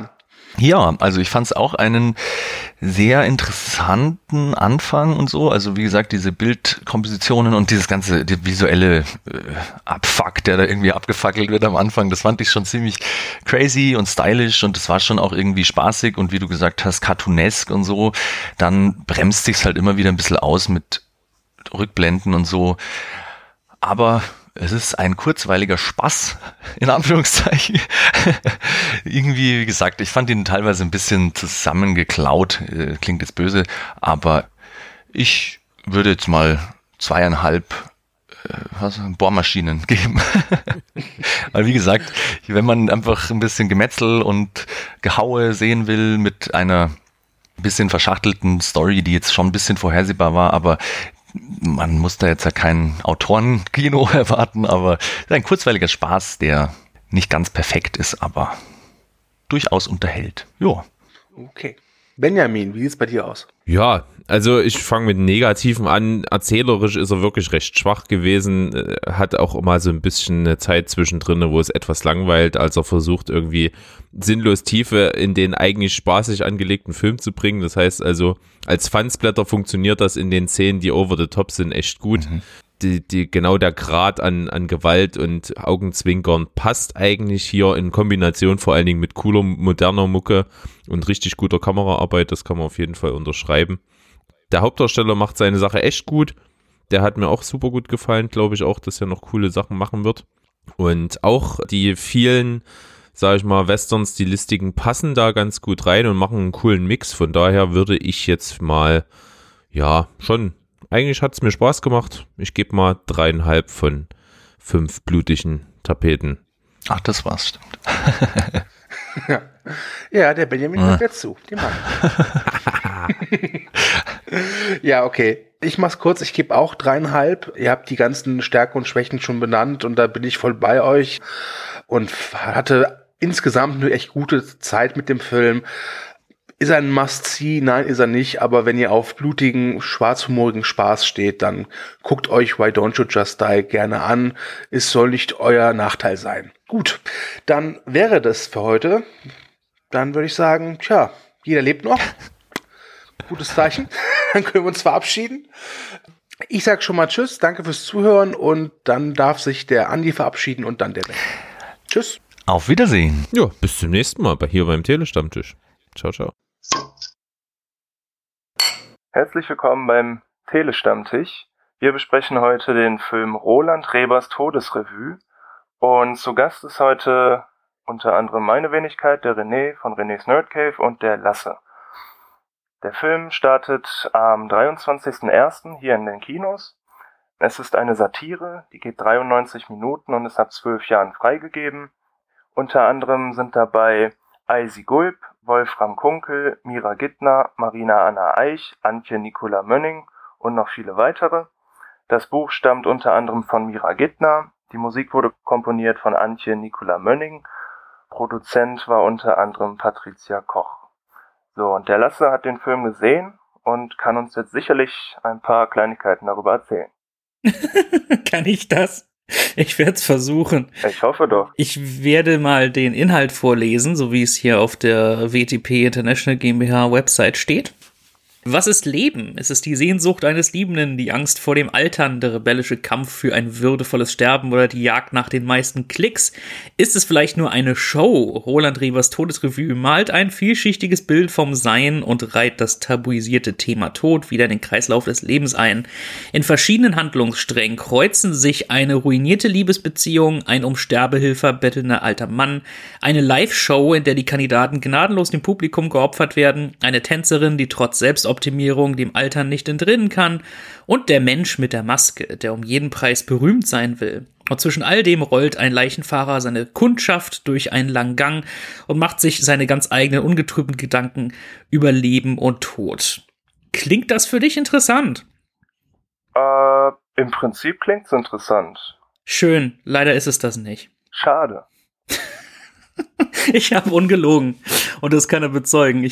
Ja, also ich fand es auch einen sehr interessanten Anfang und so. Also wie gesagt, diese Bildkompositionen und dieses ganze die visuelle Abfuck, der da irgendwie abgefackelt wird am Anfang, das fand ich schon ziemlich crazy und stylisch und das war schon auch irgendwie spaßig und wie du gesagt hast, cartoonesk und so. Dann bremst sich's halt immer wieder ein bisschen aus mit Rückblenden und so. Aber es ist ein kurzweiliger Spaß, in Anführungszeichen. Irgendwie, wie gesagt, ich fand ihn teilweise ein bisschen zusammengeklaut, klingt jetzt böse, aber ich würde jetzt mal 2,5 Bohrmaschinen geben. Weil wie gesagt, wenn man einfach ein bisschen Gemetzel und Gehaue sehen will mit einer bisschen verschachtelten Story, die jetzt schon ein bisschen vorhersehbar war, aber man muss da jetzt ja kein Autorenkino erwarten, aber ein kurzweiliger Spaß, der nicht ganz perfekt ist, aber durchaus unterhält. Jo. Okay. Benjamin, wie sieht's bei dir aus? Ja, also ich fange mit Negativen an. Erzählerisch ist er wirklich recht schwach gewesen. Hat auch immer so ein bisschen eine Zeit zwischendrin, wo es etwas langweilt, als er versucht, irgendwie sinnlos Tiefe in den eigentlich spaßig angelegten Film zu bringen. Das heißt also, als Fansblätter funktioniert das in den Szenen, die over the top sind, echt gut. Mhm. Genau der Grad an Gewalt und Augenzwinkern passt eigentlich hier in Kombination vor allen Dingen mit cooler, moderner Mucke und richtig guter Kameraarbeit, das kann man auf jeden Fall unterschreiben. Der Hauptdarsteller macht seine Sache echt gut, der hat mir auch super gut gefallen, glaube ich auch, dass er noch coole Sachen machen wird. Und auch die vielen, sage ich mal, Western-Stilistiken passen da ganz gut rein und machen einen coolen Mix, von daher würde ich jetzt mal, ja, schon... Eigentlich hat es mir Spaß gemacht. Ich gebe mal 3,5 von 5 blutigen Tapeten. Ach, das war's, stimmt. Ja, der Benjamin hört jetzt zu. Die Mann. Ja, okay. Ich mach's kurz. Ich gebe auch 3,5. Ihr habt die ganzen Stärken und Schwächen schon benannt und da bin ich voll bei euch und hatte insgesamt eine echt gute Zeit mit dem Film. Ist er ein Must-See? Nein, ist er nicht. Aber wenn ihr auf blutigen, schwarzhumorigen Spaß steht, dann guckt euch Why Don't You Just Die gerne an. Es soll nicht euer Nachteil sein. Gut, dann wäre das für heute. Dann würde ich sagen, tja, jeder lebt noch. Gutes Zeichen. Dann können wir uns verabschieden. Ich sage schon mal Tschüss, danke fürs Zuhören und dann darf sich der Andi verabschieden und dann der Ben. Tschüss. Auf Wiedersehen. Ja, bis zum nächsten Mal hier beim Telestammtisch. Ciao, ciao. Herzlich willkommen beim Telestammtisch. Wir besprechen heute den Film Roland Rebers Todesrevue und zu Gast ist heute unter anderem meine Wenigkeit, der René von René's Nerdcave und der Lasse. Der Film startet am 23.01. hier in den Kinos. Es ist eine Satire, die geht 93 Minuten und ist ab 12 Jahren freigegeben. Unter anderem sind dabei Eisi Gulb, Wolfram Kunkel, Mira Gittner, Marina Anna Eich, Antje Nicola Mönning und noch viele weitere. Das Buch stammt unter anderem von Mira Gittner. Die Musik wurde komponiert von Antje Nicola Mönning. Produzent war unter anderem Patricia Koch. So, und der Lasse hat den Film gesehen und kann uns jetzt sicherlich ein paar Kleinigkeiten darüber erzählen. Kann ich das? Ich werde es versuchen. Ich hoffe doch. Ich werde mal den Inhalt vorlesen, so wie es hier auf der WTP International GmbH Website steht. Was ist Leben? Es ist die Sehnsucht eines Liebenden, die Angst vor dem Altern, der rebellische Kampf für ein würdevolles Sterben oder die Jagd nach den meisten Klicks. Ist es vielleicht nur eine Show? Roland Rebers Todesrevue malt ein vielschichtiges Bild vom Sein und reiht das tabuisierte Thema Tod wieder in den Kreislauf des Lebens ein. In verschiedenen Handlungssträngen kreuzen sich eine ruinierte Liebesbeziehung, ein um Sterbehilfe bettelnder alter Mann, eine Live-Show, in der die Kandidaten gnadenlos dem Publikum geopfert werden, eine Tänzerin, die trotz Selbstoptimierung dem Altern nicht entrinnen kann und der Mensch mit der Maske, der um jeden Preis berühmt sein will. Und zwischen all dem rollt ein Leichenfahrer seine Kundschaft durch einen langen Gang und macht sich seine ganz eigenen ungetrübten Gedanken über Leben und Tod. Klingt das für dich interessant? Im Prinzip klingt's interessant. Schön, leider ist es das nicht. Schade. Ich habe ungelogen und das kann er bezeugen.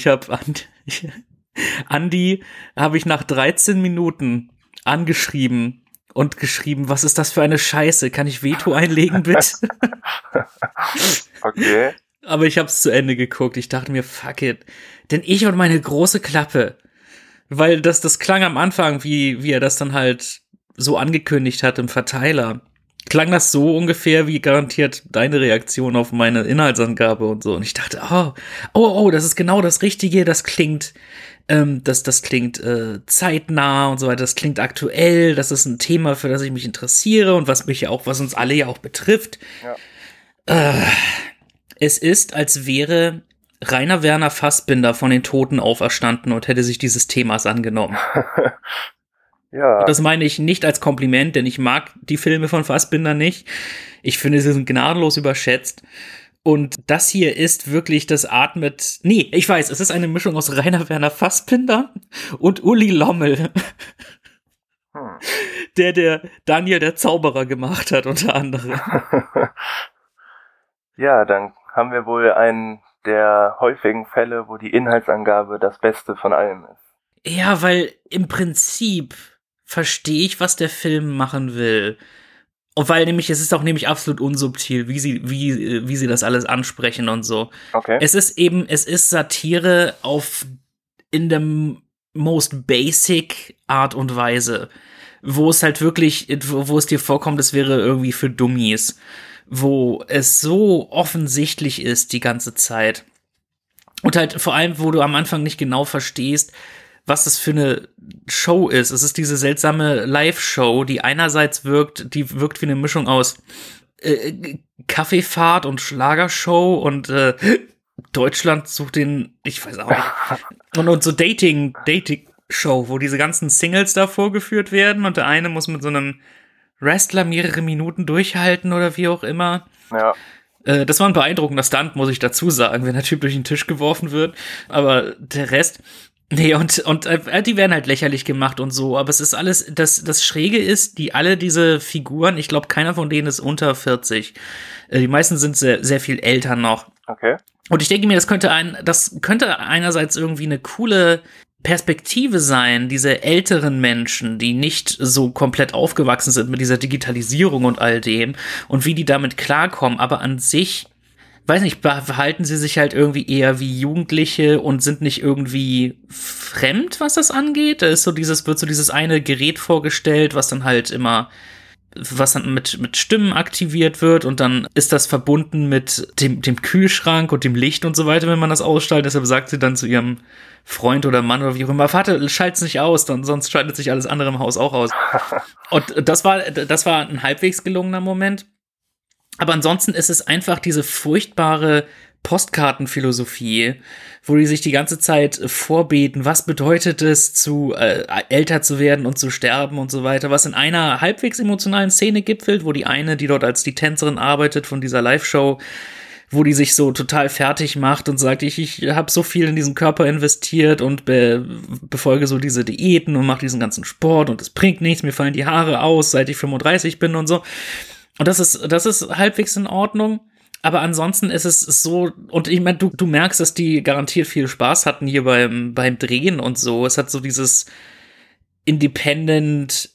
Andi habe ich nach 13 Minuten angeschrieben und geschrieben, was ist das für eine Scheiße? Kann ich Veto einlegen, bitte? Okay. Aber ich hab's zu Ende geguckt. Ich dachte mir, fuck it. Denn ich und meine große Klappe. Weil das klang am Anfang, wie er das dann halt so angekündigt hat im Verteiler. Klang das so ungefähr wie garantiert deine Reaktion auf meine Inhaltsangabe und so. Und ich dachte, oh, das ist genau das Richtige. Das klingt, das klingt zeitnah und so weiter. Das klingt aktuell. Das ist ein Thema, für das ich mich interessiere und was uns alle ja auch betrifft. Ja. Es ist, als wäre Rainer Werner Fassbinder von den Toten auferstanden und hätte sich dieses Themas angenommen. Ja. Das meine ich nicht als Kompliment, denn ich mag die Filme von Fassbinder nicht. Ich finde, sie sind gnadenlos überschätzt. Und das hier ist wirklich, das atmet. Nee, ich weiß, es ist eine Mischung aus Rainer Werner Fassbinder und Uli Lommel. Der Daniel der Zauberer gemacht hat, unter anderem. Ja, dann haben wir wohl einen der häufigen Fälle, wo die Inhaltsangabe das Beste von allem ist. Ja, weil im Prinzip verstehe ich, was der Film machen will. Und weil nämlich, es ist auch nämlich absolut unsubtil, wie sie das alles ansprechen und so. Okay. Es ist Satire in der most basic Art und Weise. Wo es halt wirklich, wo es dir vorkommt, es wäre irgendwie für Dummies. Wo es so offensichtlich ist die ganze Zeit. Und halt vor allem, wo du am Anfang nicht genau verstehst, was das für eine Show ist. Es ist diese seltsame Live-Show, die einerseits wirkt wie eine Mischung aus Kaffeefahrt und Schlagershow und Deutschland sucht ich weiß auch nicht. Und so Dating-Show, wo diese ganzen Singles da vorgeführt werden und der eine muss mit so einem Wrestler mehrere Minuten durchhalten oder wie auch immer. Ja. Das war ein beeindruckender Stunt, muss ich dazu sagen, wenn der Typ durch den Tisch geworfen wird. Aber der Rest, nee, und die werden halt lächerlich gemacht und so. Aber es ist alles, das Schräge ist, diese Figuren, ich glaube, keiner von denen ist unter 40. Die meisten sind sehr, sehr viel älter noch. Okay. Und ich denke mir, das könnte einerseits irgendwie eine coole Perspektive sein, diese älteren Menschen, die nicht so komplett aufgewachsen sind mit dieser Digitalisierung und all dem und wie die damit klarkommen, aber an sich, weiß nicht, verhalten sie sich halt irgendwie eher wie Jugendliche und sind nicht irgendwie fremd, was das angeht. Da ist wird so dieses eine Gerät vorgestellt, was dann mit Stimmen aktiviert wird und dann ist das verbunden mit dem Kühlschrank und dem Licht und so weiter, wenn man das ausschaltet. Deshalb sagt sie dann zu ihrem Freund oder Mann oder wie auch immer, Vater, schalt's nicht aus, sonst schaltet sich alles andere im Haus auch aus. Und das war ein halbwegs gelungener Moment. Aber ansonsten ist es einfach diese furchtbare Postkartenphilosophie, wo die sich die ganze Zeit vorbeten, was bedeutet es, älter zu werden und zu sterben und so weiter, was in einer halbwegs emotionalen Szene gipfelt, wo die eine, die dort als die Tänzerin arbeitet von dieser Live-Show, wo die sich so total fertig macht und sagt, ich habe so viel in diesen Körper investiert und befolge so diese Diäten und mache diesen ganzen Sport und es bringt nichts, mir fallen die Haare aus, seit ich 35 bin und so. Und das ist halbwegs in Ordnung. Aber ansonsten ist es so, und ich meine, du merkst, dass die garantiert viel Spaß hatten hier beim Drehen und so. Es hat so dieses Independent,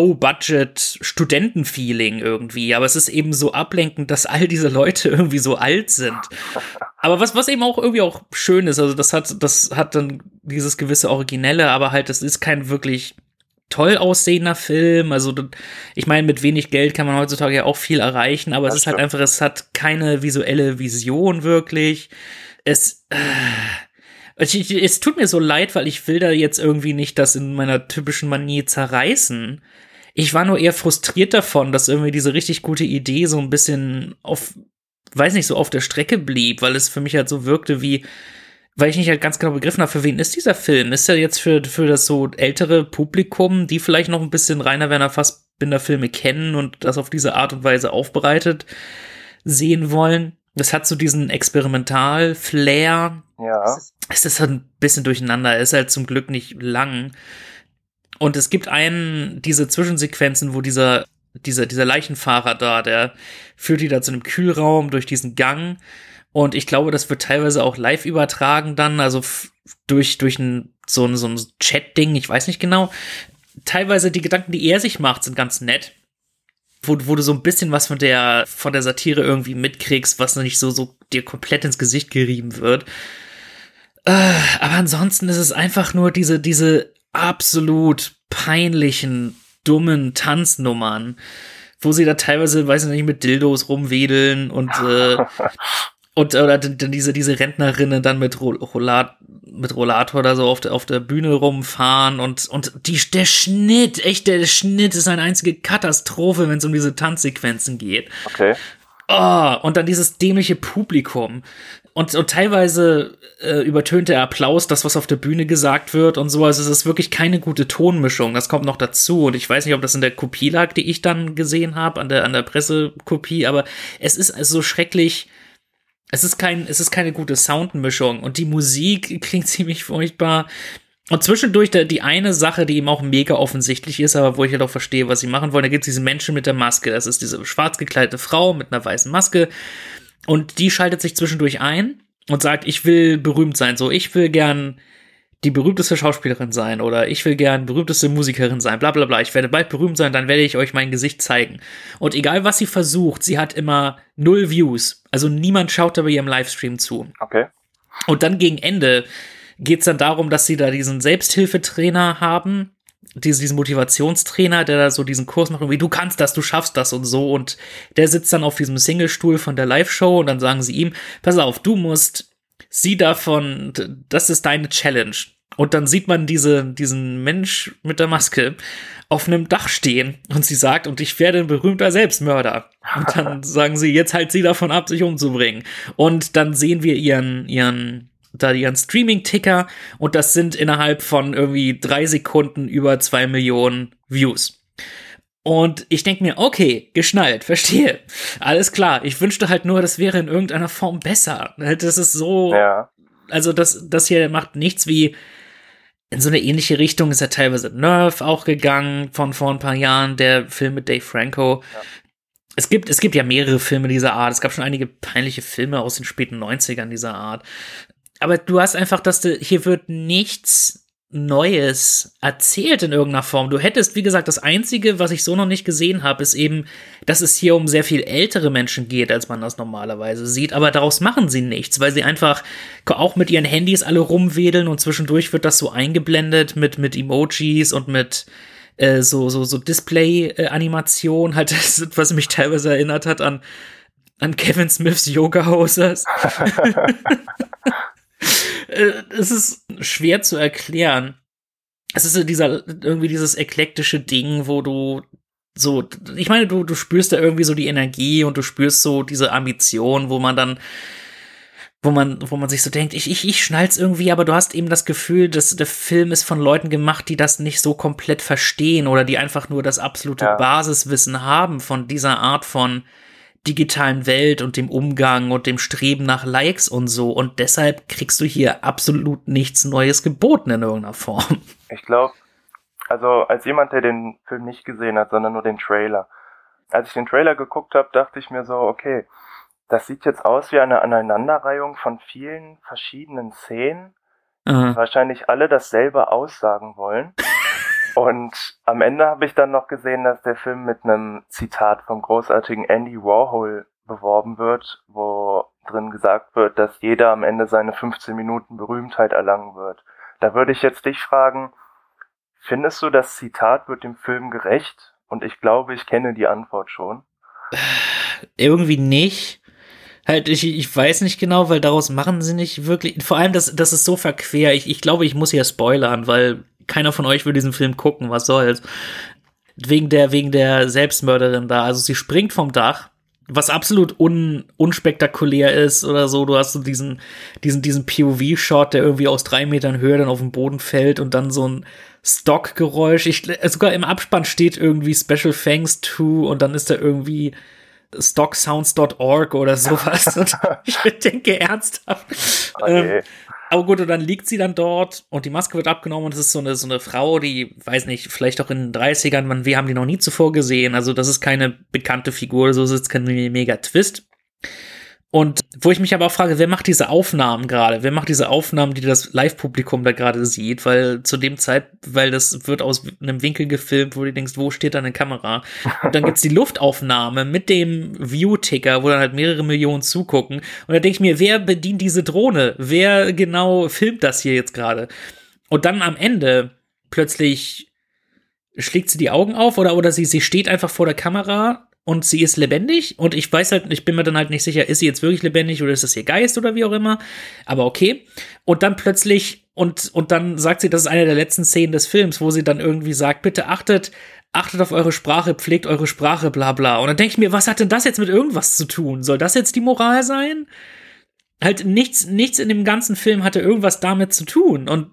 No-Budget-Studenten-Feeling irgendwie. Aber es ist eben so ablenkend, dass all diese Leute irgendwie so alt sind. Aber was eben auch irgendwie auch schön ist, also das hat dann dieses gewisse Originelle, aber halt, das ist kein wirklich toll aussehender Film, also ich meine, mit wenig Geld kann man heutzutage ja auch viel erreichen, aber es ist halt einfach, es hat keine visuelle Vision wirklich. Es tut mir so leid, weil ich will da jetzt irgendwie nicht das in meiner typischen Manier zerreißen. Ich war nur eher frustriert davon, dass irgendwie diese richtig gute Idee so ein bisschen auf der Strecke blieb, weil es für mich halt so wirkte weil ich nicht halt ganz genau begriffen habe, für wen ist dieser Film? Ist er jetzt für das so ältere Publikum, die vielleicht noch ein bisschen Rainer Werner Fassbinder Filme kennen und das auf diese Art und Weise aufbereitet sehen wollen? Das hat so diesen Experimental-Flair. Ja. Es ist halt ein bisschen durcheinander, ist halt zum Glück nicht lang. Und es gibt diese Zwischensequenzen, wo dieser Leichenfahrer der führt die da zu einem Kühlraum durch diesen Gang. Und ich glaube, das wird teilweise auch live übertragen dann, also durch so ein Chat-Ding, ich weiß nicht genau. Teilweise die Gedanken, die er sich macht, sind ganz nett. Wo du so ein bisschen was von der Satire irgendwie mitkriegst, was nicht so dir komplett ins Gesicht gerieben wird. Aber ansonsten ist es einfach nur diese absolut peinlichen, dummen Tanznummern, wo sie da teilweise, weiß ich nicht, mit Dildos rumwedeln und oder dann diese Rentnerinnen dann mit Rollator oder so auf der Bühne rumfahren und der Schnitt ist eine einzige Katastrophe, wenn es um diese Tanzsequenzen geht. Okay. Oh, und dann dieses dämliche Publikum. Und teilweise übertönt der Applaus das, was auf der Bühne gesagt wird und so. Also es ist wirklich keine gute Tonmischung. Das kommt noch dazu. Und ich weiß nicht, ob das in der Kopie lag, die ich dann gesehen habe, an der Pressekopie, aber es ist also so schrecklich. Es ist keine gute Soundmischung. Und die Musik klingt ziemlich furchtbar. Und zwischendurch die eine Sache, die eben auch mega offensichtlich ist, aber wo ich halt auch verstehe, was sie machen wollen, da gibt es diesen Menschen mit der Maske. Das ist diese schwarz gekleidete Frau mit einer weißen Maske. Und die schaltet sich zwischendurch ein und sagt, ich will berühmt sein. So, ich will gern die berühmteste Schauspielerin sein oder ich will gern berühmteste Musikerin sein, bla bla bla. Ich werde bald berühmt sein, dann werde ich euch mein Gesicht zeigen. Und egal, was sie versucht, sie hat immer 0 Views. Also niemand schaut da bei ihrem Livestream zu. Okay. Und dann gegen Ende geht's dann darum, dass sie da diesen Selbsthilfetrainer haben, diesen Motivationstrainer, der da so diesen Kurs macht, wie du kannst das, du schaffst das und so. Und der sitzt dann auf diesem Singlestuhl von der Live-Show und dann sagen sie ihm, pass auf, du musst sie davon, das ist deine Challenge. Und dann sieht man diesen Mensch mit der Maske auf einem Dach stehen und sie sagt, und ich werde ein berühmter Selbstmörder. Und dann sagen sie, jetzt halt sie davon ab, sich umzubringen. Und dann sehen wir ihren Streaming-Ticker und das sind innerhalb von irgendwie 3 Sekunden über 2 Millionen Views. Und ich denke mir, okay, geschnallt, verstehe. Alles klar, ich wünschte halt nur, das wäre in irgendeiner Form besser. Das ist so, Ja. also das hier macht nichts wie, in so eine ähnliche Richtung ist ja teilweise Nerve auch gegangen von vor ein paar Jahren, der Film mit Dave Franco. Ja. Es gibt ja mehrere Filme dieser Art. Es gab schon einige peinliche Filme aus den späten 90ern dieser Art. Aber du hast einfach, hier wird nichts Neues erzählt in irgendeiner Form. Du hättest, wie gesagt, das Einzige, was ich so noch nicht gesehen habe, ist eben, dass es hier um sehr viel ältere Menschen geht, als man das normalerweise sieht. Aber daraus machen sie nichts, weil sie einfach auch mit ihren Handys alle rumwedeln und zwischendurch wird das so eingeblendet mit Emojis und mit so Display-Animation, halt das, was mich teilweise erinnert hat an Kevin Smiths Yoga-Hosers. Es ist schwer zu erklären. Es ist so dieses eklektische Ding, wo du so, ich meine, du spürst da irgendwie so die Energie und du spürst so diese Ambition, wo man sich so denkt, ich schnall's irgendwie, aber du hast eben das Gefühl, dass der Film ist von Leuten gemacht, die das nicht so komplett verstehen oder die einfach nur das absolute Basiswissen haben von dieser Art von digitalen Welt und dem Umgang und dem Streben nach Likes und so. Und deshalb kriegst du hier absolut nichts Neues geboten in irgendeiner Form. Ich glaube, also als jemand, der den Film nicht gesehen hat, sondern nur den Trailer. Als ich den Trailer geguckt habe, dachte ich mir so, okay, das sieht jetzt aus wie eine Aneinanderreihung von vielen verschiedenen Szenen, die wahrscheinlich alle dasselbe aussagen wollen. Und am Ende habe ich dann noch gesehen, dass der Film mit einem Zitat vom großartigen Andy Warhol beworben wird, wo drin gesagt wird, dass jeder am Ende seine 15 Minuten Berühmtheit erlangen wird. Da würde ich jetzt dich fragen, findest du, das Zitat wird dem Film gerecht? Und ich glaube, ich kenne die Antwort schon. Irgendwie nicht. Halt, ich weiß nicht genau, weil daraus machen sie nicht wirklich, vor allem, das ist so verquer. Ich glaube, ich muss hier spoilern, weil keiner von euch will diesen Film gucken, was soll's. Wegen der Selbstmörderin da. Also sie springt vom Dach, was absolut unspektakulär ist oder so. Du hast so diesen POV-Shot, der irgendwie aus 3 Metern Höhe dann auf den Boden fällt und dann so ein Stock-Geräusch. Sogar im Abspann steht irgendwie Special Thanks to und dann ist da irgendwie stocksounds.org oder sowas. Und ich denke ernsthaft. Okay. Aber gut, und dann liegt sie dann dort und die Maske wird abgenommen und es ist so eine Frau, die, weiß nicht, vielleicht auch in den 30ern, wir haben die noch nie zuvor gesehen, also das ist keine bekannte Figur, so ist jetzt kein mega Twist. Und wo ich mich aber auch frage, wer macht diese Aufnahmen gerade? Wer macht diese Aufnahmen, die das Live-Publikum da gerade sieht? Weil das wird aus einem Winkel gefilmt, wo du denkst, wo steht da eine Kamera? Und dann gibt's die Luftaufnahme mit dem View-Ticker, wo dann halt mehrere Millionen zugucken. Und da denke ich mir, wer bedient diese Drohne? Wer genau filmt das hier jetzt gerade? Und dann am Ende plötzlich schlägt sie die Augen auf oder sie steht einfach vor der Kamera und sie ist lebendig und ich bin mir dann halt nicht sicher, ist sie jetzt wirklich lebendig oder ist das ihr Geist oder wie auch immer, aber okay. Und dann plötzlich, und dann sagt sie, das ist eine der letzten Szenen des Films, wo sie dann irgendwie sagt, bitte achtet auf eure Sprache, pflegt eure Sprache, bla bla. Und dann denke ich mir, was hat denn das jetzt mit irgendwas zu tun? Soll das jetzt die Moral sein? Halt nichts in dem ganzen Film hatte irgendwas damit zu tun. Und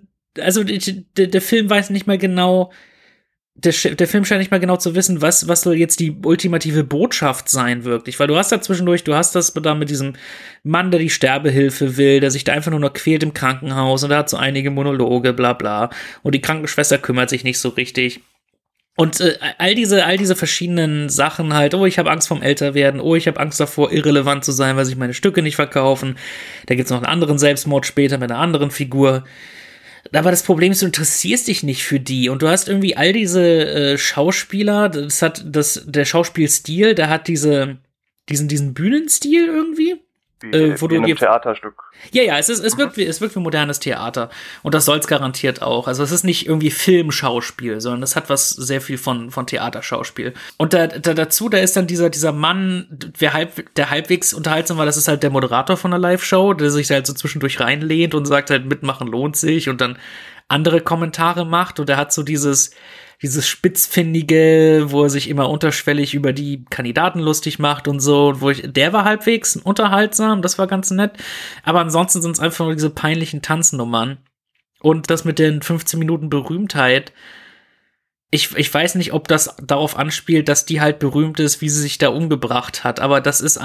der Film weiß nicht mal genau, der Film scheint nicht mal genau zu wissen, was soll jetzt die ultimative Botschaft sein wirklich, weil du hast das da mit diesem Mann, der die Sterbehilfe will, der sich da einfach nur noch quält im Krankenhaus und der hat so einige Monologe, bla bla, und die Krankenschwester kümmert sich nicht so richtig. Und all diese verschiedenen Sachen halt, oh, ich habe Angst vorm Älterwerden, oh, ich habe Angst davor, irrelevant zu sein, weil sich meine Stücke nicht verkaufen. Da gibt's noch einen anderen Selbstmord später mit einer anderen Figur. Aber das Problem ist, du interessierst dich nicht für die und du hast irgendwie all diese Schauspieler, der Schauspielstil, der hat diesen Bühnenstil irgendwie. Wo du in einem Theaterstück. Ja, es wirkt wie modernes Theater. Und das soll's garantiert auch. Also es ist nicht irgendwie Filmschauspiel, sondern es hat sehr viel von Theaterschauspiel. Und da ist dann dieser Mann, der halbwegs unterhaltsam war, das ist halt der Moderator von der Live-Show, der sich halt so zwischendurch reinlehnt und sagt halt, mitmachen lohnt sich und dann andere Kommentare macht. Und er hat so dieses Spitzfindige, wo er sich immer unterschwellig über die Kandidaten lustig macht und so, der war halbwegs unterhaltsam, das war ganz nett, aber ansonsten sind es einfach nur diese peinlichen Tanznummern und das mit den 15 Minuten Berühmtheit, ich weiß nicht, ob das darauf anspielt, dass die halt berühmt ist, wie sie sich da umgebracht hat, aber das ist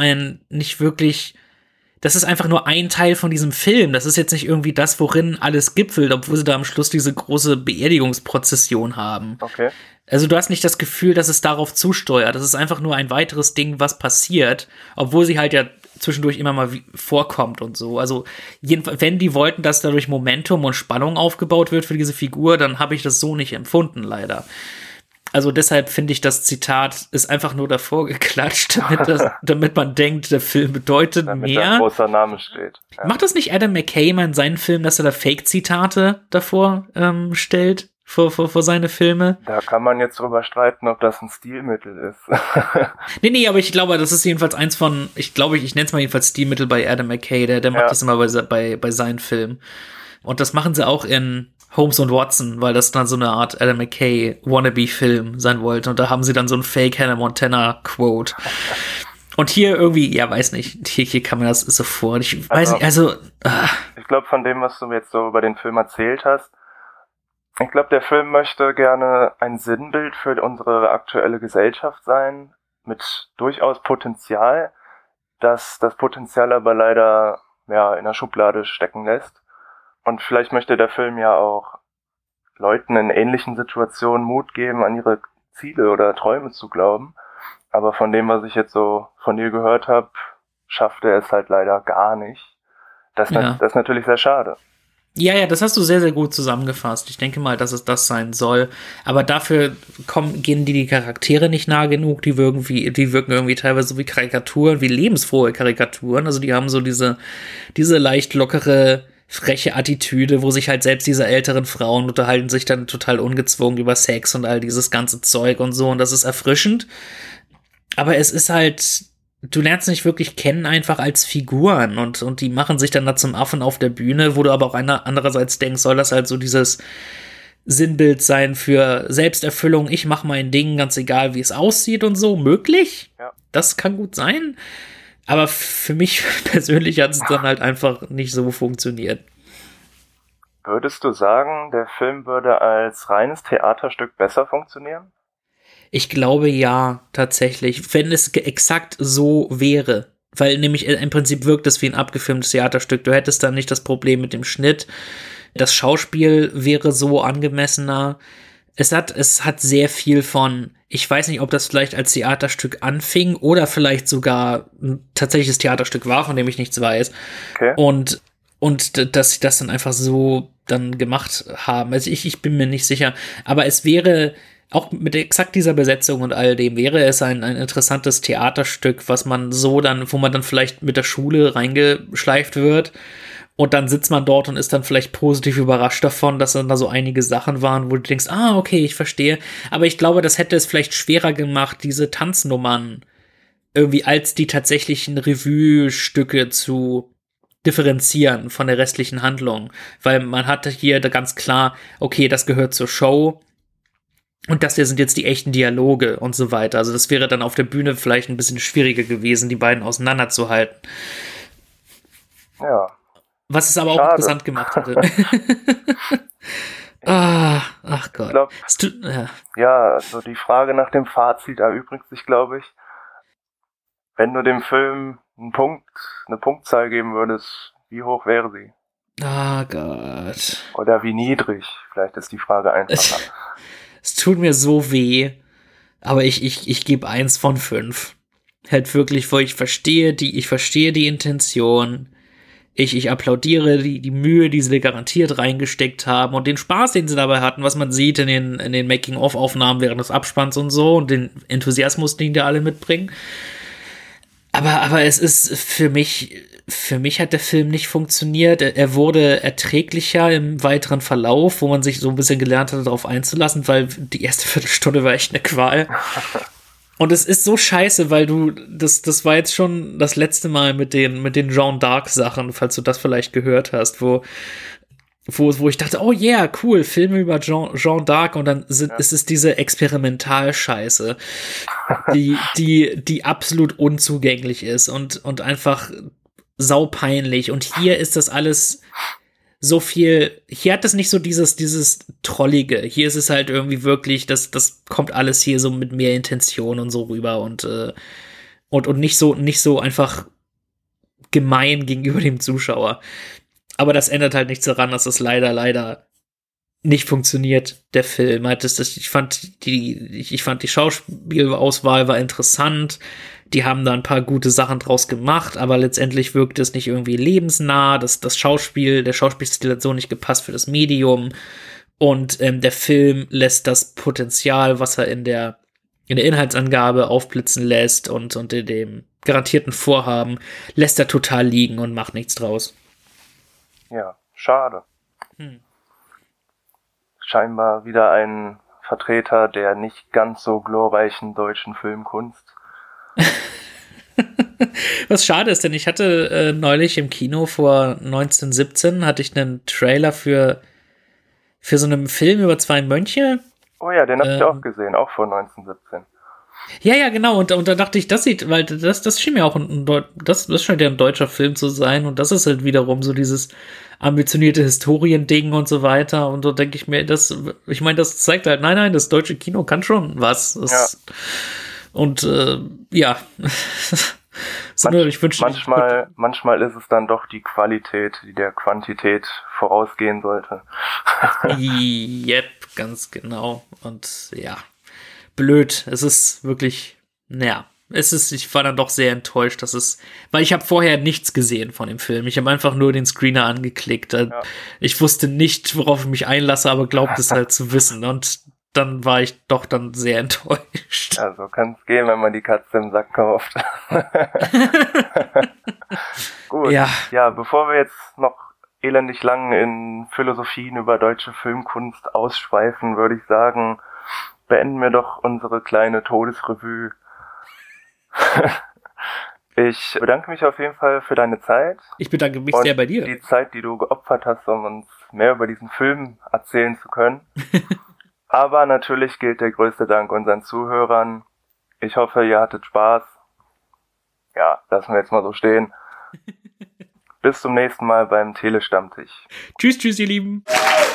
das ist einfach nur ein Teil von diesem Film. Das ist jetzt nicht irgendwie das, worin alles gipfelt, obwohl sie da am Schluss diese große Beerdigungsprozession haben. Okay. Also du hast nicht das Gefühl, dass es darauf zusteuert. Das ist einfach nur ein weiteres Ding, was passiert, obwohl sie halt ja zwischendurch immer mal vorkommt und so. Also jedenfalls, wenn die wollten, dass dadurch Momentum und Spannung aufgebaut wird für diese Figur, dann habe ich das so nicht empfunden, leider. Also deshalb finde ich, das Zitat ist einfach nur davor geklatscht, damit man denkt, der Film bedeutet damit mehr. Ein großer Name steht. Ja. Macht das nicht Adam McKay mal in seinen Filmen, dass er da Fake-Zitate davor stellt vor seine Filme? Da kann man jetzt drüber streiten, ob das ein Stilmittel ist. Nee, aber ich glaube, das ist jedenfalls eins von, ich nenne es mal jedenfalls Stilmittel bei Adam McKay, der macht das immer bei seinen Filmen. Und das machen sie auch in Holmes und Watson, weil das dann so eine Art Adam McKay Wannabe-Film sein wollte. Und da haben sie dann so ein Fake Hannah Montana-Quote. Und hier irgendwie, ja, weiß nicht, hier kann man das sofort. Ich weiß nicht, also. Ich glaube, von dem, was du jetzt so über den Film erzählt hast, ich glaube, der Film möchte gerne ein Sinnbild für unsere aktuelle Gesellschaft sein, mit durchaus Potenzial, das Potenzial aber leider in der Schublade stecken lässt. Und vielleicht möchte der Film ja auch Leuten in ähnlichen Situationen Mut geben, an ihre Ziele oder Träume zu glauben. Aber von dem, was ich jetzt so von dir gehört habe, schafft er es halt leider gar nicht. Das ist natürlich sehr schade. Ja, das hast du sehr, sehr gut zusammengefasst. Ich denke mal, dass es das sein soll. Aber dafür gehen die Charaktere nicht nah genug. Die wirken irgendwie teilweise so wie Karikaturen, wie lebensfrohe Karikaturen. Also die haben so diese leicht lockere, freche Attitüde, wo sich halt selbst diese älteren Frauen unterhalten sich dann total ungezwungen über Sex und all dieses ganze Zeug und so. Und das ist erfrischend. Aber es ist halt, du lernst nicht wirklich kennen einfach als Figuren und die machen sich dann da zum Affen auf der Bühne, wo du aber auch andererseits denkst, soll das halt so dieses Sinnbild sein für Selbsterfüllung, ich mache mein Ding, ganz egal wie es aussieht und so, möglich? Ja. Das kann gut sein. Aber für mich persönlich hat es dann halt einfach nicht so funktioniert. Würdest du sagen, der Film würde als reines Theaterstück besser funktionieren? Ich glaube ja, tatsächlich, wenn es exakt so wäre. Weil nämlich im Prinzip wirkt es wie ein abgefilmtes Theaterstück. Du hättest dann nicht das Problem mit dem Schnitt. Das Schauspiel wäre so angemessener. Es hat sehr viel von, Ich weiß nicht, ob das vielleicht als Theaterstück anfing oder vielleicht sogar ein tatsächliches Theaterstück war, von dem ich nichts weiß. Okay. Und dass sie das dann einfach so dann gemacht haben. Also ich bin mir nicht sicher. Aber es wäre, auch mit exakt dieser Besetzung und all dem, wäre es ein interessantes Theaterstück, was man so dann, wo man dann vielleicht mit der Schule reingeschleift wird. Und dann sitzt man dort und ist dann vielleicht positiv überrascht davon, dass dann da so einige Sachen waren, wo du denkst, okay, ich verstehe. Aber ich glaube, das hätte es vielleicht schwerer gemacht, diese Tanznummern irgendwie als die tatsächlichen Revue-Stücke zu differenzieren von der restlichen Handlung. Weil man hatte hier da ganz klar, okay, das gehört zur Show und das hier sind jetzt die echten Dialoge und so weiter. Also das wäre dann auf der Bühne vielleicht ein bisschen schwieriger gewesen, die beiden auseinanderzuhalten. Ja. Was es aber auch interessant gemacht hätte. Ach Gott. Ich glaub, ja, also die Frage nach dem Fazit erübrigt sich, glaube ich. Wenn du dem Film eine Punktzahl geben würdest, wie hoch wäre sie? Gott. Oder wie niedrig? Vielleicht ist die Frage einfacher. Es tut mir so weh, aber ich gebe 1 von 5. Halt wirklich, weil ich verstehe die Intention. Ich applaudiere die Mühe, die sie garantiert reingesteckt haben und den Spaß, den sie dabei hatten, was man sieht in den Making-of-Aufnahmen während des Abspanns und so und den Enthusiasmus, den die alle mitbringen. Aber es ist für mich hat der Film nicht funktioniert. Er wurde erträglicher im weiteren Verlauf, wo man sich so ein bisschen gelernt hatte, darauf einzulassen, weil die erste Viertelstunde war echt eine Qual. Und es ist so scheiße, weil das war jetzt schon das letzte Mal mit den Jeanne d'Arc Sachen, falls du das vielleicht gehört hast, wo ich dachte, oh yeah, cool, Filme über Jeanne d'Arc und dann ist es diese Experimentalscheiße, die absolut unzugänglich ist und einfach saupeinlich. Und hier ist das alles so viel, hier hat es nicht so dieses Trollige. Hier ist es halt irgendwie wirklich, das kommt alles hier so mit mehr Intention und so rüber und nicht so einfach gemein gegenüber dem Zuschauer. Aber das ändert halt nichts daran, dass es leider nicht funktioniert, der Film. Ich fand die Schauspielauswahl war interessant. Die haben da ein paar gute Sachen draus gemacht, aber letztendlich wirkt es nicht irgendwie lebensnah. Der Schauspielstil hat so nicht gepasst für das Medium. Und der Film lässt das Potenzial, was er in der Inhaltsangabe aufblitzen lässt und in dem garantierten Vorhaben, lässt er total liegen und macht nichts draus. Ja, schade. Scheinbar wieder ein Vertreter der nicht ganz so glorreichen deutschen Filmkunst. Was schade ist, denn ich hatte neulich im Kino vor 1917 hatte ich einen Trailer für so einen Film über 2 Mönche. Oh ja, den habe ich auch gesehen, auch vor 1917. Ja, genau, und da dachte ich, weil das schien mir auch das scheint ja ein deutscher Film zu sein und das ist halt wiederum so dieses ambitionierte Historiending und so weiter und so denke ich mir, das zeigt halt, nein, das deutsche Kino kann schon was. Und ja. Ich wünsche manchmal ist es dann doch die Qualität, die der Quantität vorausgehen sollte. Yep, ganz genau. Und ja, blöd. Es ist wirklich, ich war dann doch sehr enttäuscht, weil ich habe vorher nichts gesehen von dem Film. Ich habe einfach nur den Screener angeklickt. Ja. Ich wusste nicht, worauf ich mich einlasse, aber glaubte es halt zu wissen. Und dann war ich doch dann sehr enttäuscht. Ja, so kann es gehen, wenn man die Katze im Sack kauft. Gut. Ja, bevor wir jetzt noch elendig lang in Philosophien über deutsche Filmkunst ausschweifen, würde ich sagen, beenden wir doch unsere kleine Todesrevue. Ich bedanke mich auf jeden Fall für deine Zeit. Ich bedanke mich sehr bei dir. Die Zeit, die du geopfert hast, um uns mehr über diesen Film erzählen zu können. Aber natürlich gilt der größte Dank unseren Zuhörern. Ich hoffe, ihr hattet Spaß. Ja, lassen wir jetzt mal so stehen. Bis zum nächsten Mal beim Telestammtisch. Tschüss, ihr Lieben.